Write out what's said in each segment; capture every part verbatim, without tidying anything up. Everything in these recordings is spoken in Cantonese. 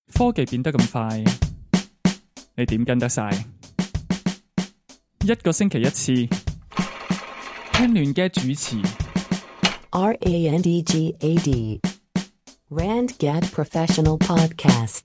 科技變得咁快，你點跟得晒？一個星期一次，聽亂嘅主持。 R A N D G A D Randgad Professional Podcast。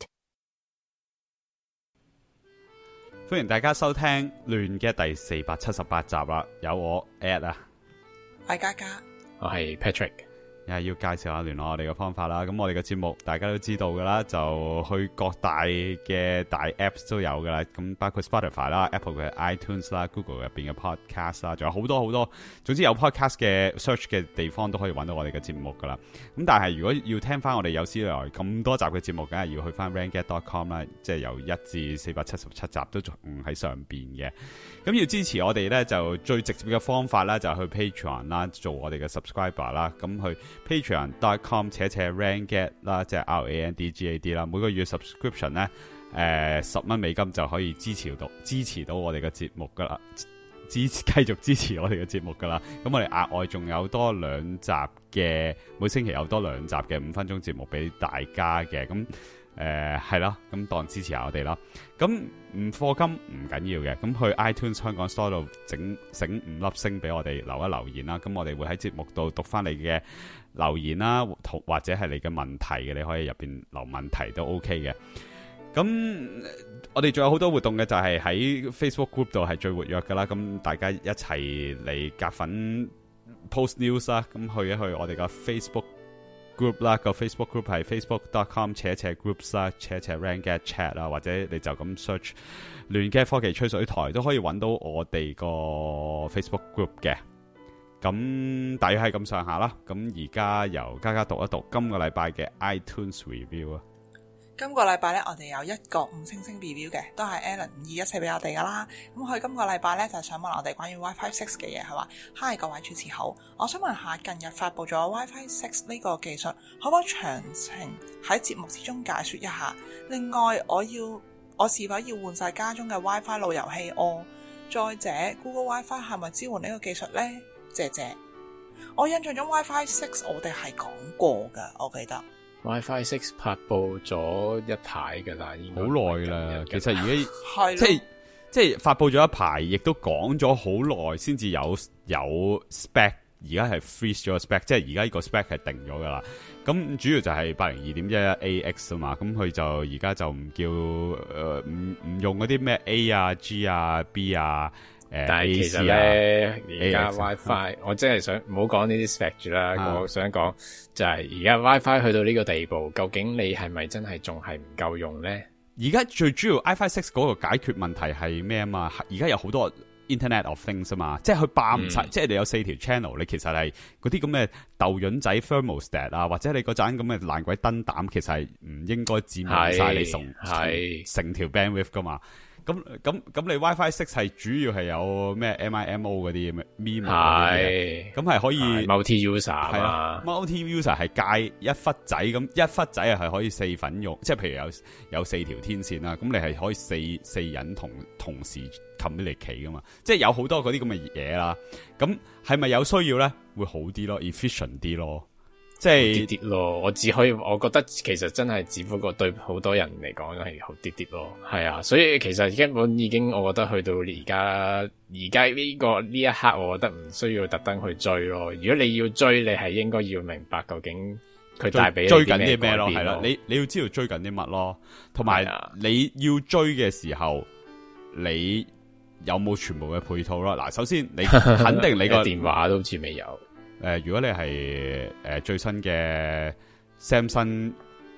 歡迎大家收聽亂嘅第四百七十八集啦，有我 Ed 啊， 我係嘉嘉， 我係 Patrick。 又係要介紹下聯絡我哋嘅方法啦。咁我哋嘅節目大家都知道噶啦，就去各大嘅大 Apps 都有噶啦。咁包括 Spotify 啦、Apple 嘅 iTunes 啦、Google 入邊嘅 Podcast 啦，仲有好多好多。總之有 Podcast 嘅 search 嘅地方都可以揾到我哋嘅節目噶啦。咁但係如果要聽翻我哋有史以來咁多集嘅節目，梗係要去翻 randgad dot com 啦，即係由一至四百七十七集都仲喺上邊嘅。咁要支持我哋咧，就最直接嘅方法咧，就去 Patreon 啦，做我哋嘅 subscriber 啦。咁去 patreon dot com 斜斜 randgad 啦，即係 R A N D G A D 啦。每個月 subscription 咧，誒十蚊美金就可以支持到支持到我哋嘅節目噶啦，支持繼續支持我哋嘅節目噶啦。咁我哋額外仲有多兩集嘅，每星期有多兩集嘅五分鐘節目俾大家嘅。咁誒係啦，咁當支持下我哋啦。咁唔課金唔緊要嘅，咁去 iTunes 香港 Store 度整整五粒星俾我哋留一留言啦。咁我哋會喺節目度讀翻你嘅留言啦，或者係你嘅問題嘅，你可以入邊留問題都 OK 嘅。咁我哋仲有好多活動嘅，就係喺 Facebook Group 度係最活躍噶啦。咁大家一齊嚟夾粉 post news 啦，咁去一去我哋個 Facebook group 啦，個 Facebook group 係 facebook dot com 斜斜 groups 啦，斜斜 randgad chat 啦，或者你就咁 search 亂嘅科技吹水台都可以揾到我哋個 Facebook group 嘅。咁大約係咁上下啦。咁而家由嘉嘉讀一讀今個禮拜嘅 iTunes review 啊。 今個禮拜咧，我哋有一個五星星 review 嘅，都係 Alan 五二一四俾我哋噶啦。咁佢今個禮拜咧就係想問我哋關於 WiFi 六嘅嘢，係話 Hi 各位主持好，我想問下近日發布咗 WiFi 六呢個技術，可唔可以詳情喺節目之中解說一下？另外，我要我是否要換晒家中嘅 WiFi 路由器哦？再者 ，Google WiFi 係咪支援呢個技術呢？謝謝。我印象中 WiFi 六我哋係講過噶，我記得。 WiFi 六發布咗一排噶啦，已經好耐啦。其實而家係即係即係發布咗一排，亦都講咗好耐先至有有 spec。而家係 freeze 咗個 spec， 即係而家呢個 spec 係定咗噶啦。咁主要就係八零二點一一 A X 啊嘛。咁佢就而家就唔叫誒唔唔用嗰啲咩 A 啊 G 啊 B 啊。 但係其實咧，而家 WiFi，我真係想唔好講呢啲 spec 住啦。啊、我想講就係而家 WiFi 去到呢個地步，究竟你係咪真係仲係唔夠用咧？ 而家最主要 WiFi 六嗰個解決問題係咩啊嘛？而家有好多 Internet of Things 啊嘛，即係佢霸唔晒，嗯、即係你有四條 channel，你其實係嗰啲咁嘅豆潤仔 thermostat 啊，或者你嗰盞咁嘅爛鬼燈膽，其實係唔應該佔用晒你成成條 bandwidth 噶嘛。咁咁咁，你 WiFi 六係主要係有咩 M I M O 嗰啲咩 MIMO 嗰啲，咁係可以 multi user 係啊 multi user 係介一忽仔咁，一忽仔係可以四份用，即係譬如有有四條天線啦，咁你係可以四四人同同時 communicate 噶嘛，即係有好多嗰啲咁嘅嘢啦。咁係咪有需要咧？會好啲咯 ，efficient 啲咯。即係啲啲咯，我只可以，我覺得其實真係只不過對好多人嚟講係好啲啲咯，係啊，所以其實根本已經，我覺得去到而家而家呢個呢一刻，我覺得唔需要特登去追咯。如果你要追，你係應該要明白究竟佢帶俾你追緊啲咩咯，係啦，你你要知道追緊啲乜咯，同埋你要追嘅時候，你有冇全部嘅配套咯？嗱，首先你肯定你個電話都好似未有。 誒、呃，如果你係誒、呃、最新嘅 Samsung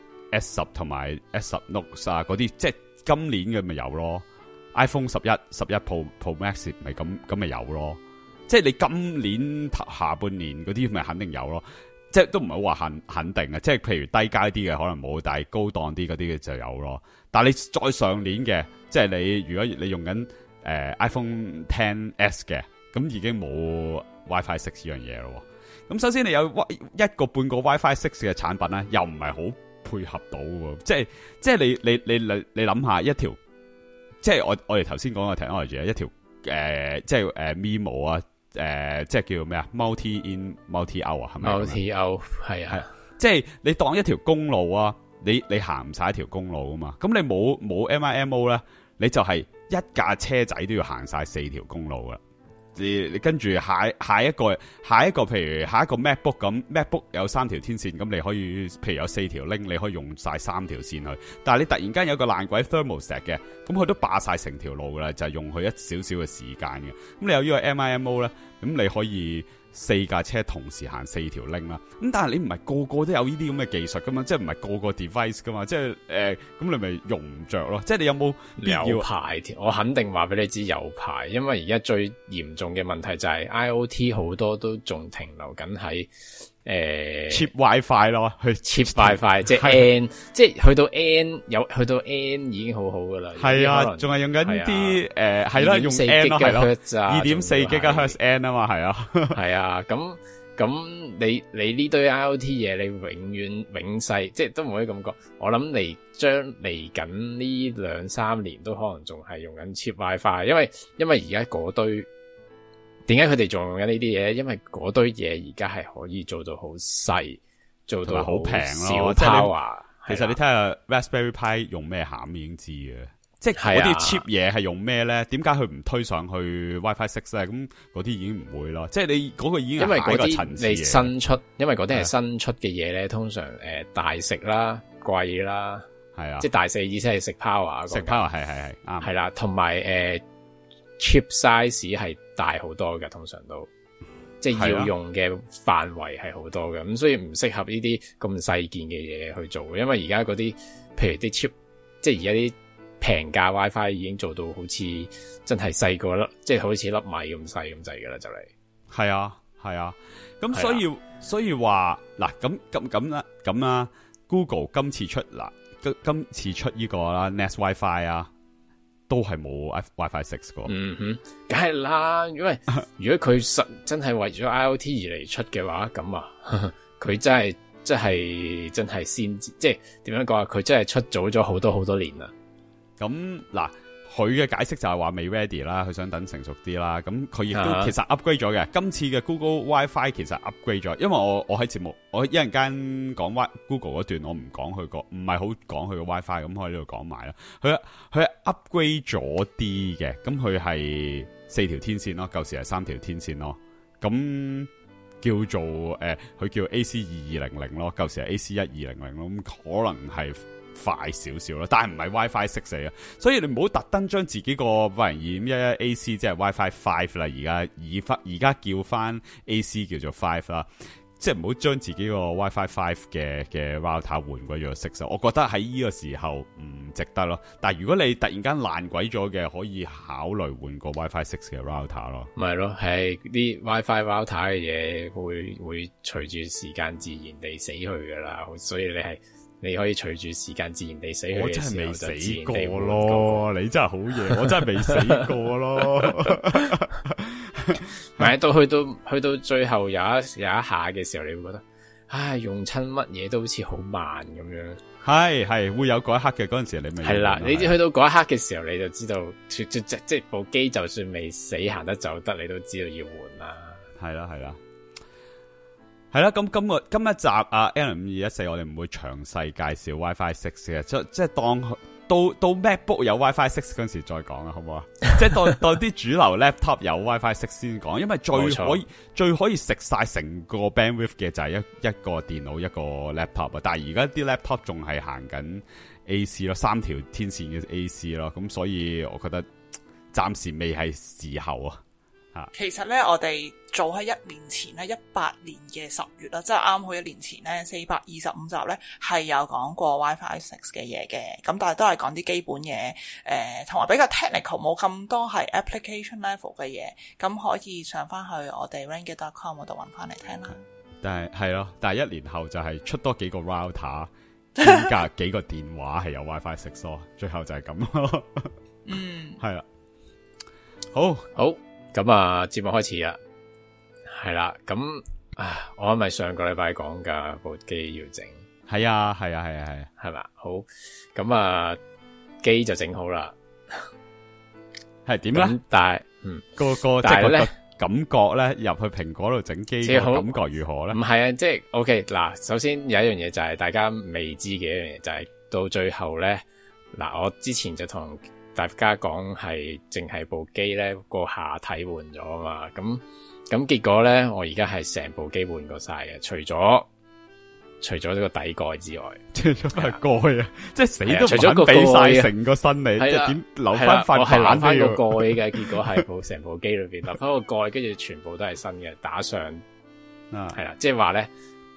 S 十同埋 S 十 Note 啊嗰啲，即係今年嘅咪有咯。iPhone 十一、十一 Pro Pro Max 咪咁咁咪有咯。即係你今年下半年嗰啲咪肯定有咯。即係都唔係話肯肯定啊。即係譬如低階啲嘅可能冇，但係高檔啲嗰啲嘅就有咯。但係你再上年嘅，即係你如果你用緊誒、呃、iPhone X S 嘅，咁已經冇 WiFi 六呢樣嘢咯。咁首先你有一個半個 WiFi 六嘅產品咧，又唔係好配合到喎，即係即係你你你你你諗下一條，即係我我哋頭先講嘅 technology 一條誒、呃，即係誒、呃、MIMO 啊，誒、呃、即係叫咩啊 multi in multi out 啊，係咪 multi out 係啊， 即係你當一條公路啊， 你你行唔晒一條公路啊嘛，咁你冇冇 M I M O 咧，你就係一架車仔都要行晒四條公路噶。你你跟住下下一個下一個，譬如下一個 MacBook 咁 ，MacBook 有三條天線，咁你可以譬如有四條 link，你可以用晒三條線去。但係你突然間有個爛鬼 thermostat 嘅，咁佢都霸晒成條路噶啦，就係、是、用佢一少少嘅時間嘅。咁你有呢個 M I M O 咧，咁你可以四架車同時行四條 link 啦。咁但係你唔係個個都有呢啲咁嘅技術噶嘛，即係唔係個個 device 噶嘛，即係誒，咁、呃、你咪用唔着咯。即係你有冇有排？我肯定話俾你知有排，因為而家最嚴重嘅問題就係 I O T 好多都仲停留緊喺誒 cheap WiFi 咯，去 cheap WiFi 即係 N， 即係去到 N 有去到 N 已經好好噶啦。係啊，仲係用緊啲誒係啦，用 N 咯係咯，二點四 gigahertz N 啊嘛係啊， 係啊，咁咁你你呢堆 I O T 嘢，你永遠永世即係都唔可以咁講。我諗嚟將嚟緊呢兩三年都可能仲係用緊 cheap WiFi， 因為因為而家嗰堆。點解佢哋仲用緊呢啲嘢？因為嗰堆嘢而家係可以做到好細，做到好平咯。即係其實你睇下 Raspberry Pi 用咩餡已經知嘅，即係嗰啲 cheap 嘢係用咩咧？點解佢唔推上去 WiFi six 咧？咁嗰啲已經唔會咯。即係你嗰個已經係下一個層次嘅。因為嗰啲你新出，因為嗰啲係新出嘅嘢咧，通常誒、呃、大食啦、貴啦，係啊，即係大食意思係食 power， 食 power 係係係啱， 係啦，同埋誒 chip size 係大好多嘅，通常都即係要用嘅範圍係好多嘅，咁所以唔適合呢啲咁細件嘅嘢去做，因為而家嗰啲譬如啲 chip， 即係而家啲平價 WiFi 已經做到好似真係細個粒，即係好似粒米咁細咁滯噶啦，就嚟。係啊，係啊，咁所以所以話嗱，咁咁咁啦，咁啦 ，Google 今次出嗱，今今次出呢個啦 Nest WiFi 啊。都係冇 WiFi six 個， 嗯哼，梗係啦，因為如果佢實真係為咗 I O T 而嚟出嘅話，咁啊，佢真係真係真係先，即係點樣講啊？佢真係出早咗好多好多年啦。 咁嗱，佢嘅解釋就係話未 ready 啦，佢想等成熟啲啦。咁佢亦都其實 upgrade 咗嘅。今次嘅 Google WiFi 其實 upgrade 咗，因為我我喺節目，我一陣間講 Google 嗰段，我唔講佢個，唔係好講佢個 WiFi，咁我喺呢度講埋啦。佢佢 upgrade 咗啲嘅，咁佢係四條天線咯，舊時係三條天線咯。咁叫做誒，佢、呃、叫 A C 二二零零咯，舊時係 A C 一二零零咯，咁可能係快少少咯，但係唔係 WiFi six 嚟啊，所以你唔好特登將自己個八零二點一一 A C 即係 WiFi five 啦，而家而翻而家叫翻 A C 叫做 five 啦，即係唔好將自己個 WiFi five 嘅嘅 router 換過咗 six，我覺得喺呢個時候唔值得咯。但係如果你突然間爛鬼咗嘅，可以考慮換個 WiFi six 嘅 router 咯。 咪係咯，係啲 WiFi router 嘅嘢會會隨住時間自然地死去噶啦，所以你係。你可以隨住時間自然地死去嘅時候就自然地換過。我真係未死過咯， 你真係好嘢，我真係未死過咯。 咪到去到去到最後有一有一下嘅時候，你會覺得，唉，用親乜嘢都好似好慢咁樣。 係係會有嗰一刻嘅，嗰陣時你未係啦，你去到嗰一刻嘅時候，你就知道，即即即即部機就算未死行得走得，你都知道要換啦。 係啦係啦。係啦，咁今個今一集啊 Allen 五二一四，我哋唔會詳細介紹 WiFi six 嘅，即即係當到到 MacBook 有 WiFi six 嗰陣時再講啊，好唔好啊？即係當當啲主流 laptop 有 WiFi six 先講，因為最可以最可以食晒成個 bandwidth 嘅就係一一個電腦一個 laptop 啊，但係而家啲 laptop 仲係行緊 A C 咯，三條天線嘅 A C 咯，咁所以我覺得暫時未係時候啊。 其實咧，我哋早喺一年前咧，一八年嘅十月啦，即係啱好一年前咧，四百二十五集咧係有講過 WiFi six 嘅嘢嘅，咁但係都係講啲基本嘢，誒、呃，同埋比較 technical， 冇咁多係 application level 嘅嘢，咁可以上翻去我哋 Ranget dot com 嗰度揾翻嚟聽啦。但係係咯， 但係一年後就係出多幾個 router， 添加幾個電話係有 WiFi six 咯，最後就係咁咯。嗯，係啦，好好。咁啊，節目開始啦，係啦，咁啊，我係咪上個禮拜講噶部機要整？ 係啊，係啊，係啊，係啊， 係嘛？好，咁啊，機就整好啦， 係點咧？ 但係，嗯， 個個即係咧，咁感覺咧？入去蘋果度整機嘅感覺如何咧？ 唔係啊，即係 OK 嗱。首先有一樣嘢就係大家未知嘅一樣嘢，就係、是、到最後咧嗱，我之前就同大家講係淨係部機咧個下體換咗啊嘛，咁咁結果咧我而家係成部機換過晒嘅，除咗除咗呢個底蓋之外， 除咗塊蓋啊，即係死都除咗個俾晒成個身你，即係點留翻塊板？ 我係留翻個蓋嘅，結果係部成部機裏邊留翻個蓋，跟住全部都係新嘅，打上啊，係啦，即係話咧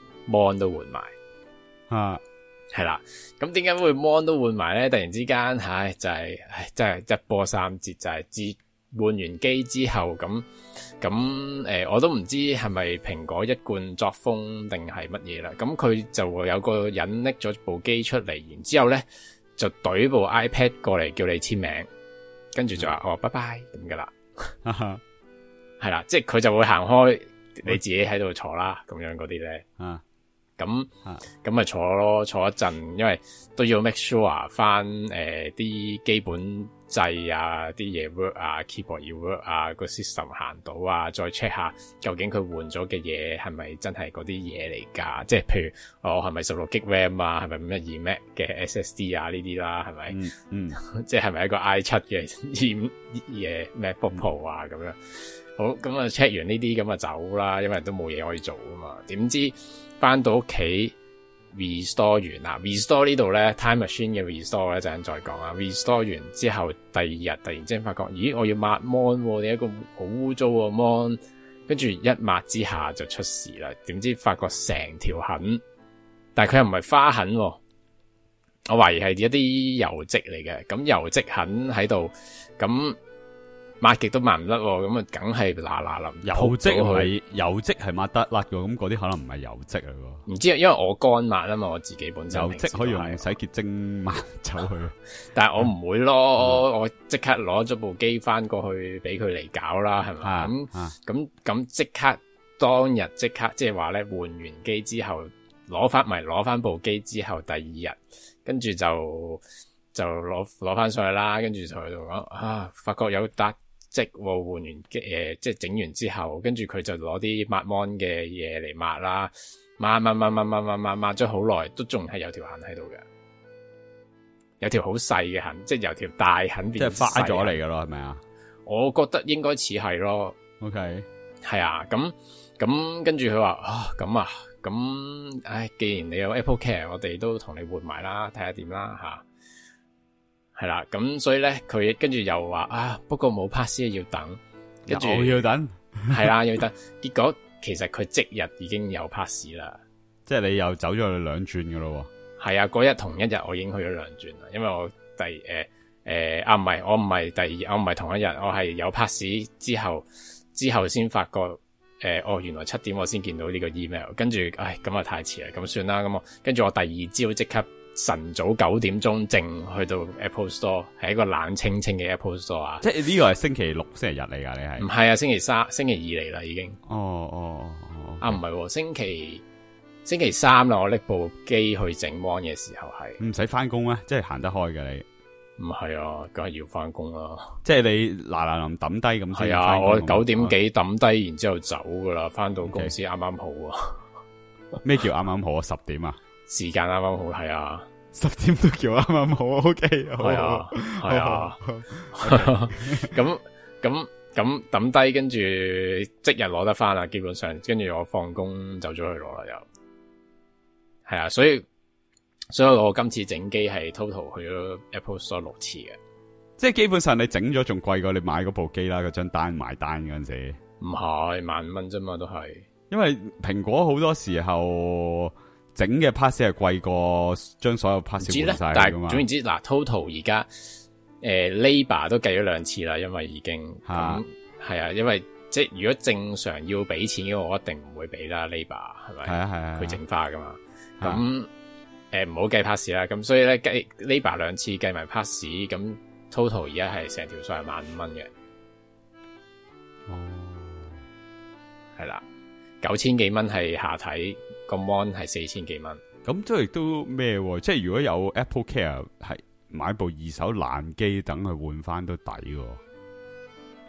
mon 都換埋啊。 係啦，咁點解會 mon 都換埋咧？突然之間，唉，就係、是，唉，真係一波三折，就係自換完機之後，咁咁誒，我都唔知係咪蘋果一貫作風定係乜嘢啦。咁佢就會有個人拎咗部機出嚟，然之後咧就懟部 iPad 過嚟叫你簽名，跟住就話、嗯、哦，拜拜咁噶啦，係啦，即係佢就會行開，你自己喺度坐啦，咁樣嗰啲咧。啊咁咁咪坐咯，坐一陣，因為都要 make sure 翻誒啲基本掣啊，啲嘢 work 啊 ，keyboard 要 work 啊，個 system 行到啊，再 check 下究竟佢換咗嘅嘢係咪真係嗰啲嘢嚟㗎？即係譬如我係咪十六 G RAM 啊，係咪五一二 Mac 嘅 S S D 啊呢啲啦，係咪？嗯，嗯即係係咪一個 i 七嘅二五嘢 MacBook Pro 啊咁樣？好，咁啊 check 完呢啲咁啊走啦，因為都冇嘢可以做啊嘛。點知翻到屋企 restore 完啦 restore 呢度咧 time machine 嘅 restore 咧，陣間再講啊。restore 完之後第二日突然之間發覺，咦，我要抹 mon， 你一個好污糟嘅 mon， 跟住一抹之下就出事啦。點知發覺成條痕，但係佢又唔係花痕，我懷疑係一啲油漬嚟嘅。咁油漬痕喺度，咁抹極都抹唔甩，咁啊梗係嗱嗱淋油漬係油漬係抹得甩嘅，咁嗰啲可能唔係油漬嚟喎。 唔知啊，因為我乾抹啊嘛，我自己本身油漬可以用洗潔精抹走去， 但係我唔會咯，嗯、我即刻攞咗部機翻過去俾佢嚟搞啦，係咪？咁咁咁即刻當日即刻即係話咧換完機之後攞翻咪攞翻部機之後第二日，跟住就就攞攞翻上去啦，跟住就喺度講啊，發覺有笪即換完機誒，即係整完之後，跟住佢就攞啲抹 mon 嘅嘢嚟抹啦，抹抹抹抹抹抹抹抹咗好耐，都仲係有條痕喺度嘅，有條好細嘅痕，即係由條大痕變即係花咗嚟嘅咯，係咪啊？我覺得應該似係咯。OK， 係啊，咁咁跟住佢話啊，咁啊，咁唉，既然你有 Apple Care， 我哋都同你換埋啦，睇下點啦吓。係啦，咁所以咧，佢跟住又話啊，不過冇 pass 要等，跟住要等， 係啦，要等。結果其實佢即日已經有 pass 啦， 即係你又走咗去兩轉噶咯。 係啊，嗰日同一日我已經去咗兩轉啦，因為我第誒誒、呃呃、啊唔係，我唔係第二，我唔係同一日，我係有 pass 之後之後先發覺誒、呃，哦原來七點我先見到呢個 email， 跟住唉咁啊太遲啦，咁算啦，咁我跟住我第二朝即刻。晨早九點鐘正去到 Apple Store， 係一個冷清清嘅 Apple Store 啊！ 即係呢個係星期六、星期日嚟㗎，你係？唔係啊，星期三、星期二嚟啦已經。 哦哦哦， 啊唔係、啊，星期星期三啦，我拎部機去整 mon 嘅時候係。 唔使翻工咩？即係行得開嘅你？ 唔係啊，梗係要翻工啦。即係你嗱嗱臨抌低咁。 係啊，我九點幾抌低，然之後走噶啦，翻到公司啱啱好啊。 咩叫啱啱好啊？十點啊？ 時間啱啱好，係啊， 十點都叫啱啱好 ，OK， 係啊，係啊，咁咁咁抌低，跟住即日攞得翻啦，基本上，跟住我放工走咗去攞啦，又係啊，所以所以我今次整機係 total 去咗 Apple Store 六次嘅， 即係基本上你整咗仲貴過你買嗰部機啦，嗰張單買單嗰陣時， 唔係萬五蚊啫嘛，都係，因為蘋果好多時候。整嘅 pass 係貴過將所有 pass 換晒噶嘛？ 總言之，嗱 total 而家誒 Labour 都計咗兩次啦，因為已經咁係啊，因為即係如果正常要俾錢嘅，我一定唔會俾啦 Labour 係咪？係啊係啊，佢整花噶嘛。咁誒唔好計 pass 啦，咁所以咧計 Labour 兩次計埋 pass， 咁 total 而家係成條數係萬五蚊嘅。哦，係啦，九千幾蚊係下體。個 mon 係四千幾蚊， 咁即係都咩？即係如果有 Apple Care 係買部二手爛機等佢換翻都抵喎。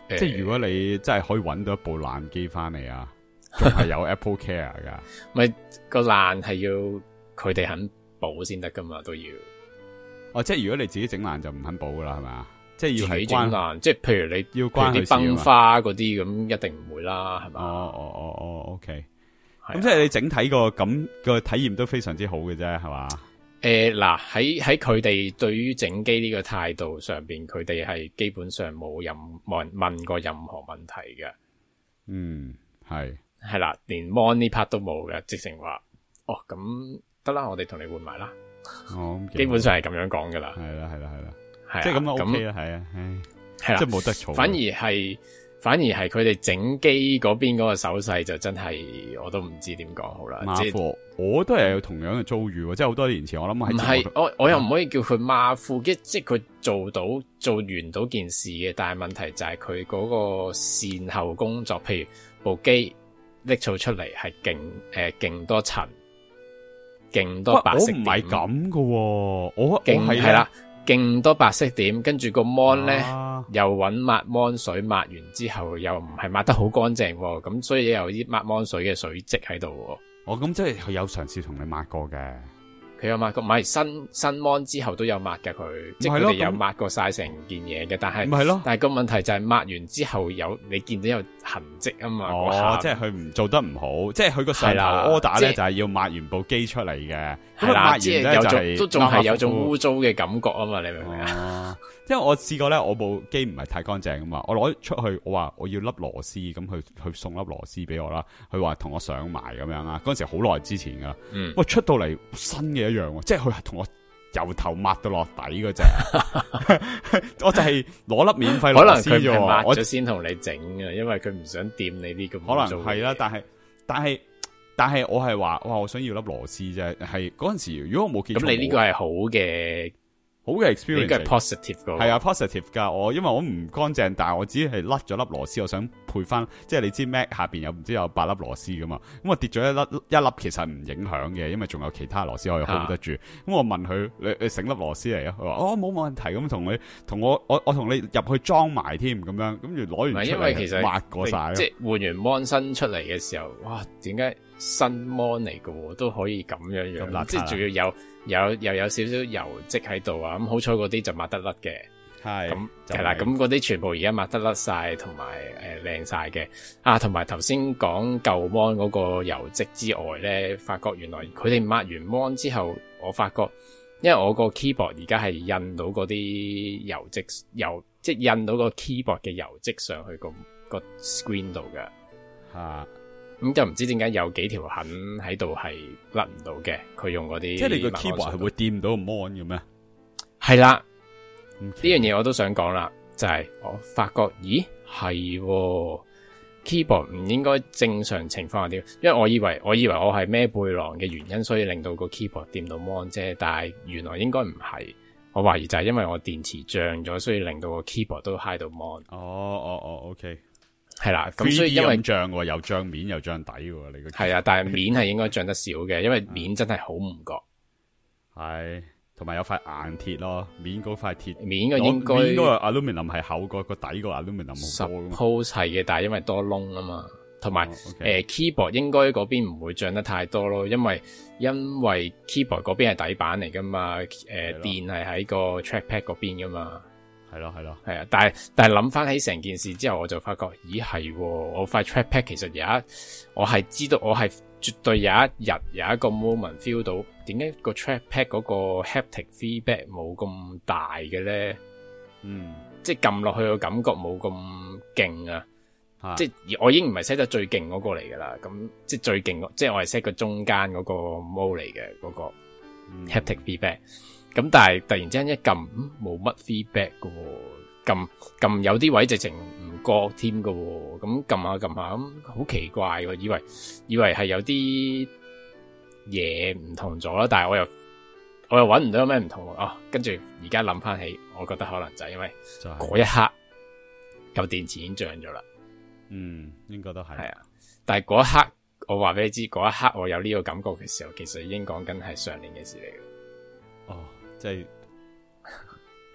即係如果你真係可以揾到一部爛機翻嚟啊，仲係有 Apple Care 噶， 咪個爛係要佢哋肯補先得噶嘛，都要。 哦，即係如果你自己整爛就唔肯補噶啦，係咪啊？即係要係整爛，即係譬如你要關啲崩花嗰啲咁，一定唔會啦，係嘛？ 哦哦哦哦 ，OK。咁即係你整體個咁個體驗都非常之好嘅啫，係嘛？ 誒，嗱，喺喺佢哋對於整機呢個態度上邊，佢哋係基本上冇任冇人問過任何問題嘅。 嗯，係係啦，連 mon 呢 part 都冇嘅，直情話哦，咁得啦，我哋同你換埋啦。 哦， 基本上係咁樣講噶啦。 係啦，係啦，係啦， 係即係咁就 OK 啦，係啊， 係啦， 即係冇得嘈。 反而係。反而係佢哋整機嗰邊嗰個手勢就真係我都唔知點講好啦。 馬虎，我都係有同樣嘅遭遇，即係好多年前我諗喺唔係我我又唔可以叫佢馬虎，即即係佢做到做完到件事嘅，但係問題就係佢嗰個善後工作，譬如部機拎咗出嚟係勁誒勁多塵，勁多白色點。我唔係咁噶，我我係係啦。勁多白色點，跟住個 mon 咧、 啊、 又搵抹 mon 水抹完之後又唔係抹得好乾淨，咁所以有啲抹 mon 水嘅水漬喺度。 哦，咁即係佢有嘗試同你抹過嘅。 佢有抹過，唔係新新 mon 之後都有抹嘅佢，即係佢哋有抹過晒成件嘢嘅，但係唔係咯， 但係個問題就係抹完之後有你見到有痕跡啊嘛。 哦，即係佢唔做得唔好，即係佢個上頭 order 咧就係要抹完部機出嚟嘅。 係啦， 抹完咧就係都仲係有種污糟嘅感覺啊嘛，你明唔明啊？ 因為我試過咧，我部機唔係太乾淨啊嘛，我攞出去，我話我要粒螺絲，咁佢佢送粒螺絲俾我啦，佢話同我上埋咁樣啊，嗰陣時好耐之前噶， 嗯， 喂出到嚟新嘅一樣，即係佢係同我由頭抹到落底嗰隻，我就係攞粒免費螺絲啫， 可能佢係抹咗先同你整嘅，因為佢唔想掂你啲咁， 可能係啦，但係但係但係我係話，哇，我想要粒螺絲啫，係嗰陣時如果我冇記錯， 咁你呢個係好嘅。 好嘅 experience， 呢個係 positive 噶， 係啊 positive 噶。我因為我唔乾淨，但係我只係甩咗粒螺絲，我想配翻，即係你知 Mac 下邊有唔知有八粒螺絲噶嘛？咁我跌咗一粒一粒，其實唔影響嘅，因為仲有其他螺絲可以 hold 得住。咁、啊、我問佢：你你整粒螺絲嚟啊？佢話：哦，冇冇問題。咁同你同我我我同你入去裝埋添，咁樣跟住攞完出嚟抹過晒。 即係換完 mon 新出嚟嘅時候，哇！點解新 mon 嚟嘅都可以咁樣樣？即係仲要有。有又有少少油漬喺度啊！咁好彩嗰啲就抹得甩嘅，係咁係啦。咁嗰啲全部而家抹得甩晒，同埋誒靚晒嘅啊！同埋頭先講舊 mon 嗰個油漬之外咧，發覺原來佢哋抹完 mon 之後，我發覺因為我個 keyboard 而家係印到嗰啲油漬油，即係印到個 keyboard 嘅油漬上去個個 screen 度嘅吓。咁就唔知點解有幾條痕喺度係甩唔到嘅，佢用嗰啲即係你個 keyboard 係會掂到個 mon 嘅咩？ 係啦，呢樣嘢我都想講啦，就係、是、我發覺，咦係、哦、keyboard 唔應該正常情況下點，因為我以為我以為我係孭背囊嘅原因，所以令到個 keyboard 掂到 mon 啫，但係原來應該唔係，我懷疑就係因為我電池脹咗，所以令到個 keyboard 都揩到 mon。 哦哦哦 ，OK。 係啦，咁所以因為漲喎，又漲面又漲底喎，你個係啊，但係面係應該漲得少嘅，因為面真係好唔覺。係， 同埋有塊硬鐵咯，面嗰塊鐵， 面嘅應該面嗰個 aluminum 係厚過個底個 aluminum 好多噶嘛。 鋪齊嘅，但係因為多窿啊嘛，同埋誒 keyboard 應該嗰邊唔會漲得太多咯，因為因為 keyboard 嗰邊係底板嚟噶嘛，誒、呃、電係喺個 trackpad 嗰邊噶嘛。 係咯係咯， 係啊！但係但係諗翻起成件事之後，我就發覺，咦係，我塊 trackpad 其實有一，我係知道，我係絕對有一日有一個 moment feel 到，點解個 trackpad 嗰個 haptic feedback 冇咁大嘅咧？嗯，即係撳落去個感覺冇咁勁啊！啊即係我已經唔係 set 得最勁嗰個嚟噶啦，咁即係最勁，即係我係 set 個中間嗰個 mode 嚟嘅嗰個 haptic feedback。咁但係突然之間一撳冇乜 feedback 嘅，撳撳有啲位直情唔覺添嘅，咁撳下撳下咁好奇怪嘅，以為以為係有啲嘢唔同咗啦，但係我又我又搵唔到有咩唔同哦。跟住而家諗翻起，我覺得可能就係因為嗰一刻嚿電池已經漲咗啦。 嗯，應該都係。 係啊，但係嗰一刻我話俾你知，嗰一刻我有呢個感覺嘅時候，其實已經講緊係上年嘅事嚟嘅。 哦。即係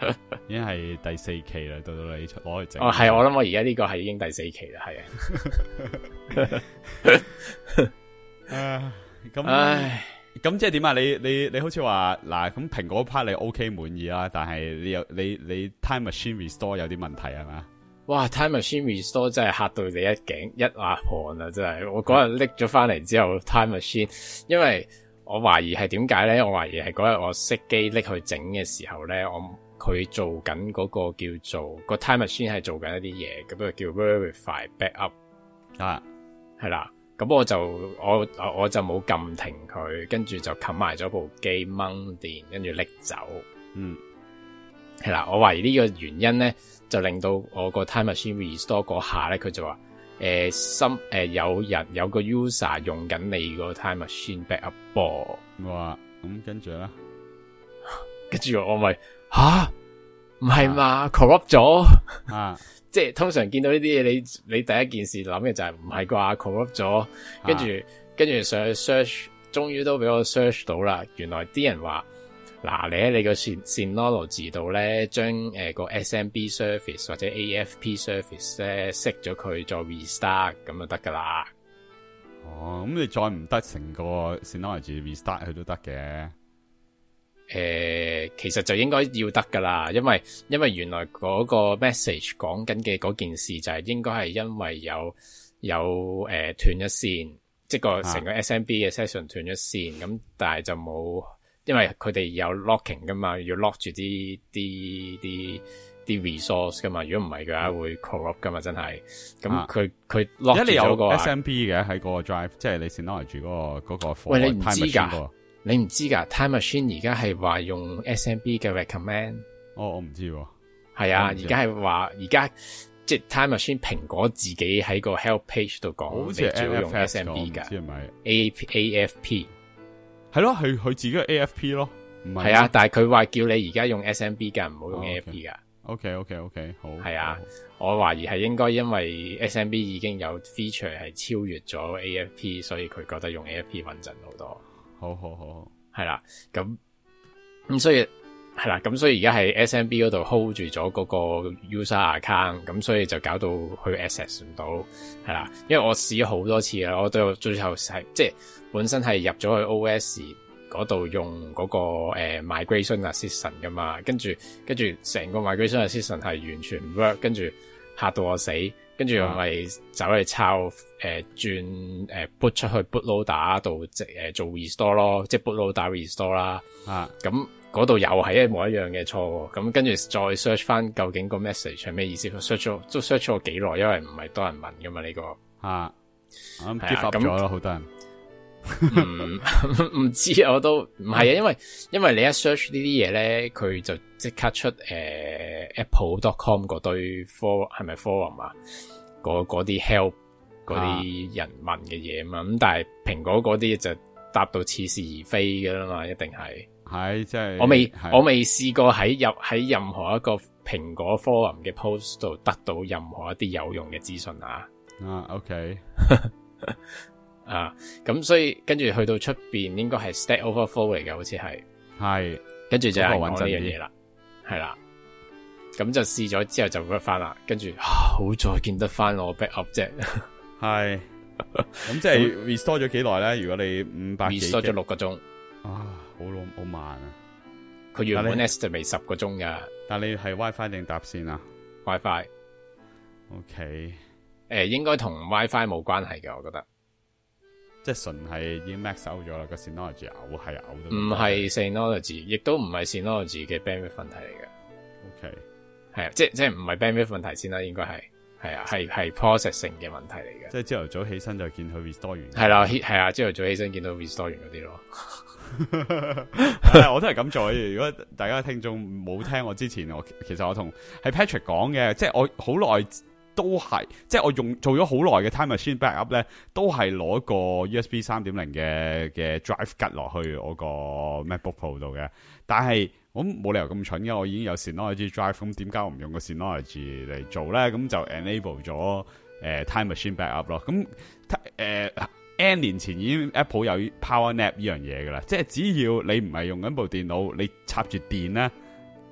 已經係第四期啦，到到你攞去整。 哦，係，我諗我而家呢個係已經第四期啦，係啊。 誒，咁咁即係點啊？你你你好似話嗱，咁蘋果 part 你 OK 滿意啦，但係你有你你 Time Machine Restore 有啲問題係嘛？ 哇 ！Time Machine Restore 真係嚇到你一頸一額汗啊！真係，我嗰日拎咗翻嚟之後，Time Machine，因為我懷疑係點解咧？我懷疑係嗰日我熄機拎去整嘅時候咧，我佢做緊嗰個叫做個 Time Machine 係做緊一啲嘢，咁就叫 Verify Backup 啊， 係啦。咁我就我我就冇撳停佢，跟住就冚埋咗部機掹電，跟住拎走。 嗯， 係啦，我懷疑呢個原因咧，就令到我個 Time Machine Restore 嗰下咧，佢就話誒心誒有人有個 user 用緊你個 Time Machine Backup 噃。 哇，咁跟住咧， 跟住我咪吓唔係嘛 corrupt 咗啊！ 即係通常見到呢啲嘢，你你第一件事諗嘅就係唔係啩 corrupt 咗，跟住跟住上去 search， 終於都俾我 search 到啦。原來啲人話嗱，你喺你個 Synology 度咧，將誒個 S M B service 或者 A F P service 咧熄咗佢，再 restart 咁就得噶啦。 哦，咁你再唔得成個 Synology restart 佢都得嘅。 誒、呃，其實就應該要得噶啦，因為因為原來嗰個 message 講緊嘅嗰件事就係應該係因為有有誒斷咗線，即係個成個 S M B 嘅 session 斷咗線，咁、啊、但係就冇，因為佢哋有 locking 噶嘛，要 lock 住啲啲啲啲 resource 噶嘛，如果唔係嘅話會 corrupt 噶嘛，真係。咁佢佢 lock 住咗個 S M B 嘅喺嗰個 drive， 即係你 Synology 嗰個嗰個貨。 喂，你唔知噶？你唔知噶 ？Time Machine 而家係話用 S M B 嘅 recommend。 哦，我唔知喎。 係啊，而家係話而家即係 Time Machine 蘋果自己喺個 help page 度講，你最好用 S M B 噶。 唔知係咪 A A F P？ 係咯，係佢自己嘅 A F P 咯。唔係。係啊，但係佢話叫你而家用 S M B 噶，唔好用 A F P 噶。 OK OK OK， 好。係啊，我懷疑係應該因為 S M B 已經有 feature 係超越咗 A F P， 所以佢覺得用 A F P 穩陣好多。 好好好， 係啦，咁咁所以係啦，咁所以而家喺 S M B 嗰度 hold 住咗嗰個 user account， 咁所以就搞到去 access 唔到，係啦，因為我試咗好多次啦，我都最後係即係本身係入咗去 O S 嗰度用嗰、嗰個誒、呃、migration assistant 噶嘛，跟住跟住成個 migration assistant 係完全唔 work， 跟住嚇到我死。跟住我咪走去抄誒轉誒 boot 出去 bootloader 度即誒做 restore 咯，即係 bootloader restore 啦。啊，咁嗰度又係一模一樣嘅錯。咁跟住再 search 翻究竟個 message 係咩意思 ？search 咗都 search 咗幾耐，因為唔係多人問噶嘛呢、呢個。啊， 咁 give up 咗咯，好多人。 唔唔知啊，我都唔係啊，因為因為你一 search 呢啲嘢咧，佢就即刻出誒、呃、apple dot com 嗰堆 forum 係咪 forum 啊？嗰嗰啲 help 嗰啲人問嘅嘢嘛，咁、啊、但係蘋果嗰啲就答到似是而非嘅啦嘛，一定係係即係我未我未試過喺入喺任何一個蘋果 forum 嘅 post 度得到任何一啲有用嘅資訊啊。啊 ，OK。啊，咁所以跟住去到出邊應該係 Stack Overflow 嚟嘅，好似係係，跟住就係講呢樣嘢啦，係啦，咁就試咗之後就 work 翻啦，跟住、啊、好在見得翻我 backup 啫，係， 咁即係 restore 咗幾耐咧？如果你五百 restore 咗六個鐘， 啊，好老好慢啊！ 佢原本 estimate 十個鐘噶， 但你係 WiFi 定搭線啊 ？WiFi，OK，、 okay. 誒、呃，應該同 WiFi 冇關係嘅，我覺得。 即係純係已經 max out 咗啦，個 Synology 嘔係嘔到。 唔係 Synology， 亦都唔係 Synology 嘅 bandwidth 問題嚟嘅。OK， 係啊，即係即係唔係 bandwidth 問題先啦，應該係係啊，係係 processing 嘅問題嚟嘅。即係朝頭早起身就見佢 restore 完。係啦，係啊，朝頭早起身見到 restore 完嗰啲咯。 我都係咁做嘅。如果大家聽眾冇聽我之前，我其實我同係 Patrick 講嘅，即係我好耐。都係，即係我用做咗好耐嘅 Time Machine Backup 咧，都係攞個 U S B 三點零嘅嘅 drive 吉落去我個 MacBook Pro 度嘅。但係我冇理由咁蠢嘅，我已經有 Synology drive， 咁點解我唔用個 Synology 嚟做咧？咁就 enable 咗誒、呃、Time Machine Backup 咯。咁誒、呃、N 年前已經 Apple 有 Power Nap 呢樣嘢噶啦，即係只要你唔係用緊部電腦，你插住電咧，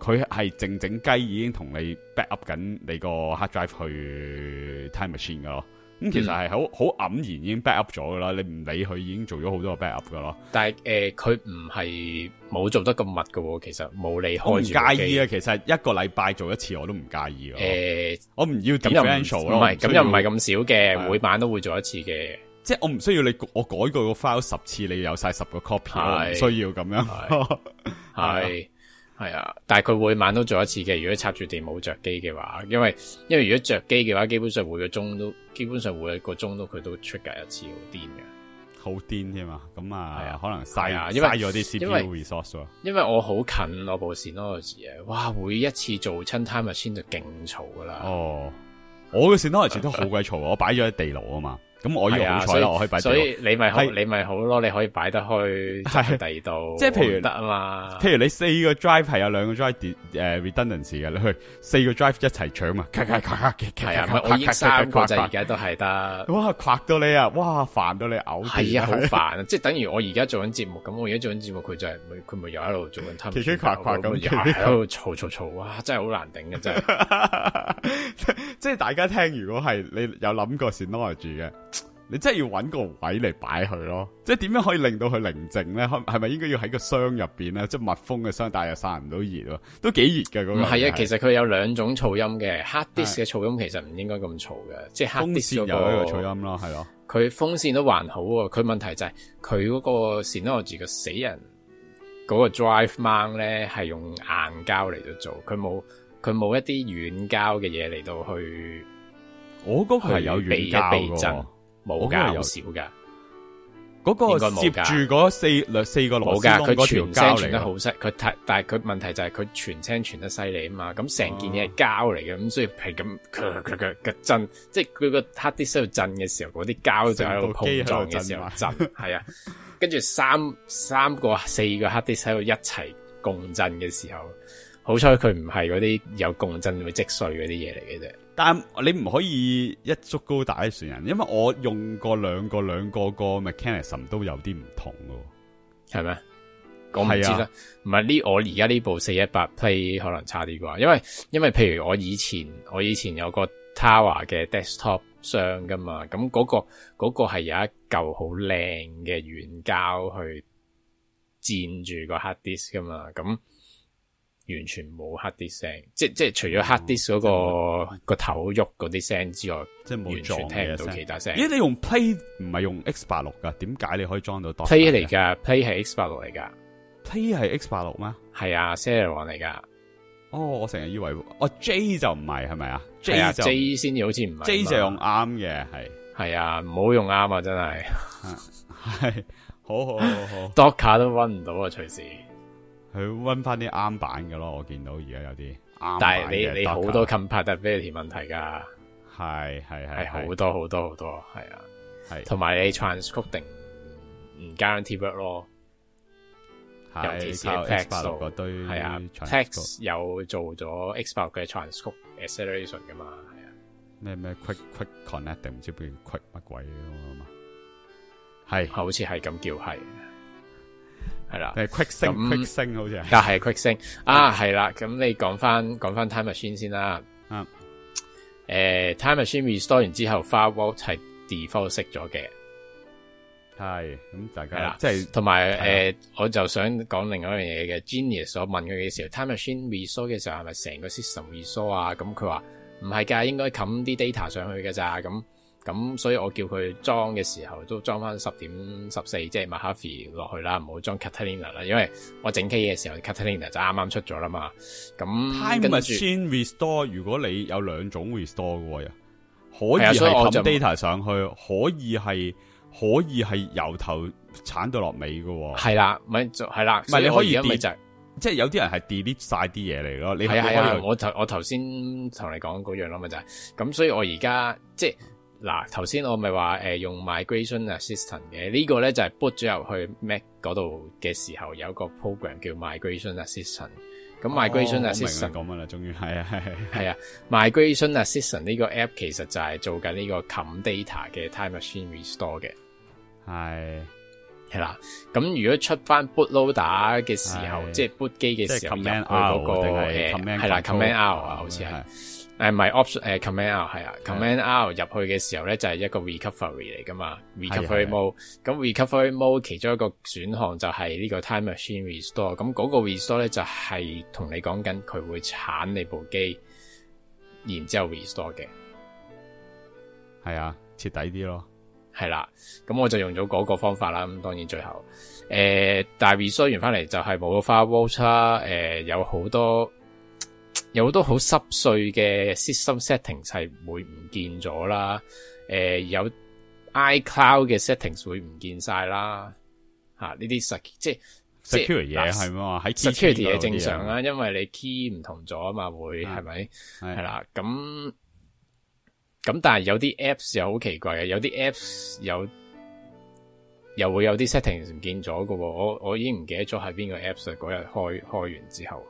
佢係靜靜雞已經同你 back up 緊你個 hard drive 去 time machine 噶咯。咁、嗯、其實係好好黯然已經 back up 咗噶啦，你唔理佢已經做咗好多個 back up 噶咯。 但係誒，佢唔係冇做得咁密噶喎，其實冇你開住。 我唔介意啊，其實一個禮拜做一次我都唔介意。誒、呃，我唔要 differential 咯， 唔係咁又唔係咁少嘅， 啊、 每晚都會做一次嘅。 即係我唔需要你，我改過個 file 十次，你有晒十個 copy，我唔需要咁樣。 係係啊，但係佢每晚都做一次嘅。如果插住電冇着機嘅話，因為因為如果着機嘅話，基本上每個鐘都，基本上每一個鐘都佢都出格一次，好癲嘅， 好癲添嘛。咁啊， 係啊， 可能嘥啊， 嘥咗啲 C P U resource 咯。 因為我好近我部 Synology 啊，哇，每一次做親 time machine 就勁嘈噶啦。 哦，我嘅 Synology 都好鬼嘈，我擺咗喺地牢啊嘛。咁我要好彩啦，我可以擺。 所以你咪好，你咪好咯，你可以擺得去喺第二度。 即係譬如得啊嘛。譬如你四個 drive 係有兩個 drive 誒、uh, redundancy 嘅，你去四個 drive 一齊搶嘛，咔咔咔咔嘅。係啊，我已經三個就而家都係得。 哇，夸到你啊！哇，煩到你嘔。 係啊，好煩啊！即係等於我而家做緊節目，咁我而家做緊節目，佢就係佢咪又喺度做緊 time machine， 夸夸咁， 又喺度嘈嘈嘈，哇！真係好難頂嘅，真係。 即係大家聽，如果係你有諗過 Synology 嘅。你真係要揾個位嚟擺佢咯，即係點樣可以令到佢寧靜咧？係咪應該要喺個箱入邊咧？即係密封嘅箱，但係又散唔到熱咯，都幾熱嘅嗰個。唔係啊， 其實佢有兩種噪音嘅 hard disk 嘅噪音其實唔應該咁嘈嘅，即係 hard disk 有一個噪音咯，係咯。 佢風扇都還好喎，佢問題就係佢嗰個 Synology 嘅死人嗰個 drive mount 咧係用硬膠嚟到做，佢冇佢冇一啲軟膠嘅嘢嚟到去。 我嗰個係有軟膠嘅。 冇噶，好少噶。 嗰個接住嗰四兩四個螺絲窿嗰條膠嚟， 傳得好犀。佢太，但係佢問題就係佢傳聲傳得犀利啊嘛。咁成件嘢係膠嚟嘅，咁所以係咁佢佢佢嘅震，即係佢個 hard disk 喺度震嘅時候，嗰啲膠就喺度碰撞嘅時候震。係啊，跟住三三個四個 hard disk 喺度一齊共振嘅時候，好彩佢唔係嗰啲有共振會積碎嗰啲嘢嚟嘅啫。 但你唔可以一竹篙打一船人，因為我用過兩個兩個個 mechanism 都有啲唔同嘅，係咩？我唔知啦，唔係呢，我而家呢部四一八 Play 可能差啲啩，因為因為譬如我以前我以前有個 Tower 嘅 desktop 箱噶嘛，咁嗰個嗰個係有一嚿好靚嘅軟膠去墊住個 hard disk 噶嘛，咁。完全冇 hard disk 聲，即係即係除咗 hard disk 嗰、那個、嗯、個頭喐嗰啲聲之外，即係完全聽唔到其他聲。咦？你用 Play 唔係用 X 八六 噶？點解你可以裝到 Play 嚟噶 ？Play 係 X 八六嚟噶 ？Play 係 X 八六咩？ 係啊 ，Celeron 嚟噶。 哦，我成日以為，哦 J 就唔係，係咪啊 ？J 就 J 先至好似唔係。 J 就用啱嘅，係係啊，唔好用啱啊，真係。 係，好好好好。 Docker 都溫唔到啊，隨時。 佢溫翻啲啱版嘅咯，我見到而家有啲啱版嘅。 但係你你好多 compatibility 問題噶， 係係係係好多好多好多，係啊，係同埋你 transcoding 唔 guarantee work 咯，尤其是 X 八六嗰堆係啊 ，Plex 有做咗 X 八六嘅 transcode acceleration 噶嘛，係啊， 咩咩 quick quick connect 定唔知邊 quick 乜鬼啊嘛，係好似係咁叫係。係啦， 係 quick 升 quick 升好似係， 但係 quick 升啊，係啦，咁你講翻講翻 time machine 先啦， 啊， 誒、呃、time machine restore 完之後 firewall 係 default 熄咗嘅， 係，咁大家係啦， 即係同埋誒，我就想講另外一樣嘢嘅 Genius 所問佢嘅時候 time machine restore 嘅時候係咪成個 system restore 啊？咁佢話唔係㗎，應該冚啲 data 上去㗎咋咁。咁所以我叫佢裝嘅時候都裝翻十點十四，即係 Mojave 落去啦，唔好裝 Catalina 啦，因為我整 K 嘅時候 Catalina 就啱啱出咗啦嘛。咁 Time Machine Restore 如果你有兩種 restore 嘅，可以係冚 data 上去，可以係可以係由頭鏟到落尾嘅。係啦， 咪就係啦， 唔係你可以 delete 就係、 即係有啲人係 delete 晒啲嘢嚟咯。你係係啊，我頭我頭先同你講嗰樣咯，咪就係、是、咁，所以我而家即係。嗱，頭先我咪話誒用 Migration Assistant 嘅，呢個咧就係 boot 咗入去 Mac 嗰度嘅時候有一個 program 叫 Migration Assistant。咁 Migration Assistant 咁樣啦，終於係啊係係啊 Migration Assistant 呢個 app 其實就係做緊呢個冚 data 嘅 Time Machine Restore 嘅。 係係啦，咁如果出翻 bootloader 嘅時候，即係 boot 機嘅時候入去嗰個誒係啦 command R 啊，好似係誒唔係 option 誒 command R 係啊 command R 入去嘅時候咧就係一個 recovery 嚟噶嘛 recovery mode，咁 recovery mode 其中一個選項就係呢個 time machine restore， 咁嗰個 restore 咧就係同你講緊佢會鏟你部機，然之後 restore 嘅， 係啊，徹底啲咯。 係啦，咁我就用咗嗰個方法啦。咁當然最後，誒、呃，但係 restore 完翻嚟就係冇咗 firewall 啦。誒，有好多有好多好濕碎嘅 system settings 係會唔見咗啦。誒、呃，有 iCloud 嘅 settings 會唔見晒啦。吓呢啲實即係 security 嘢係嘛？喺 security 嘢正常啦，因為你 key 唔同咗啊嘛，會係咪？係啦，咁。咁但係有啲 apps 又好奇怪嘅，有啲 apps 有又會有啲 settings 唔見咗嘅，我我已經唔記得咗係邊個 apps 嗰日開開完之後。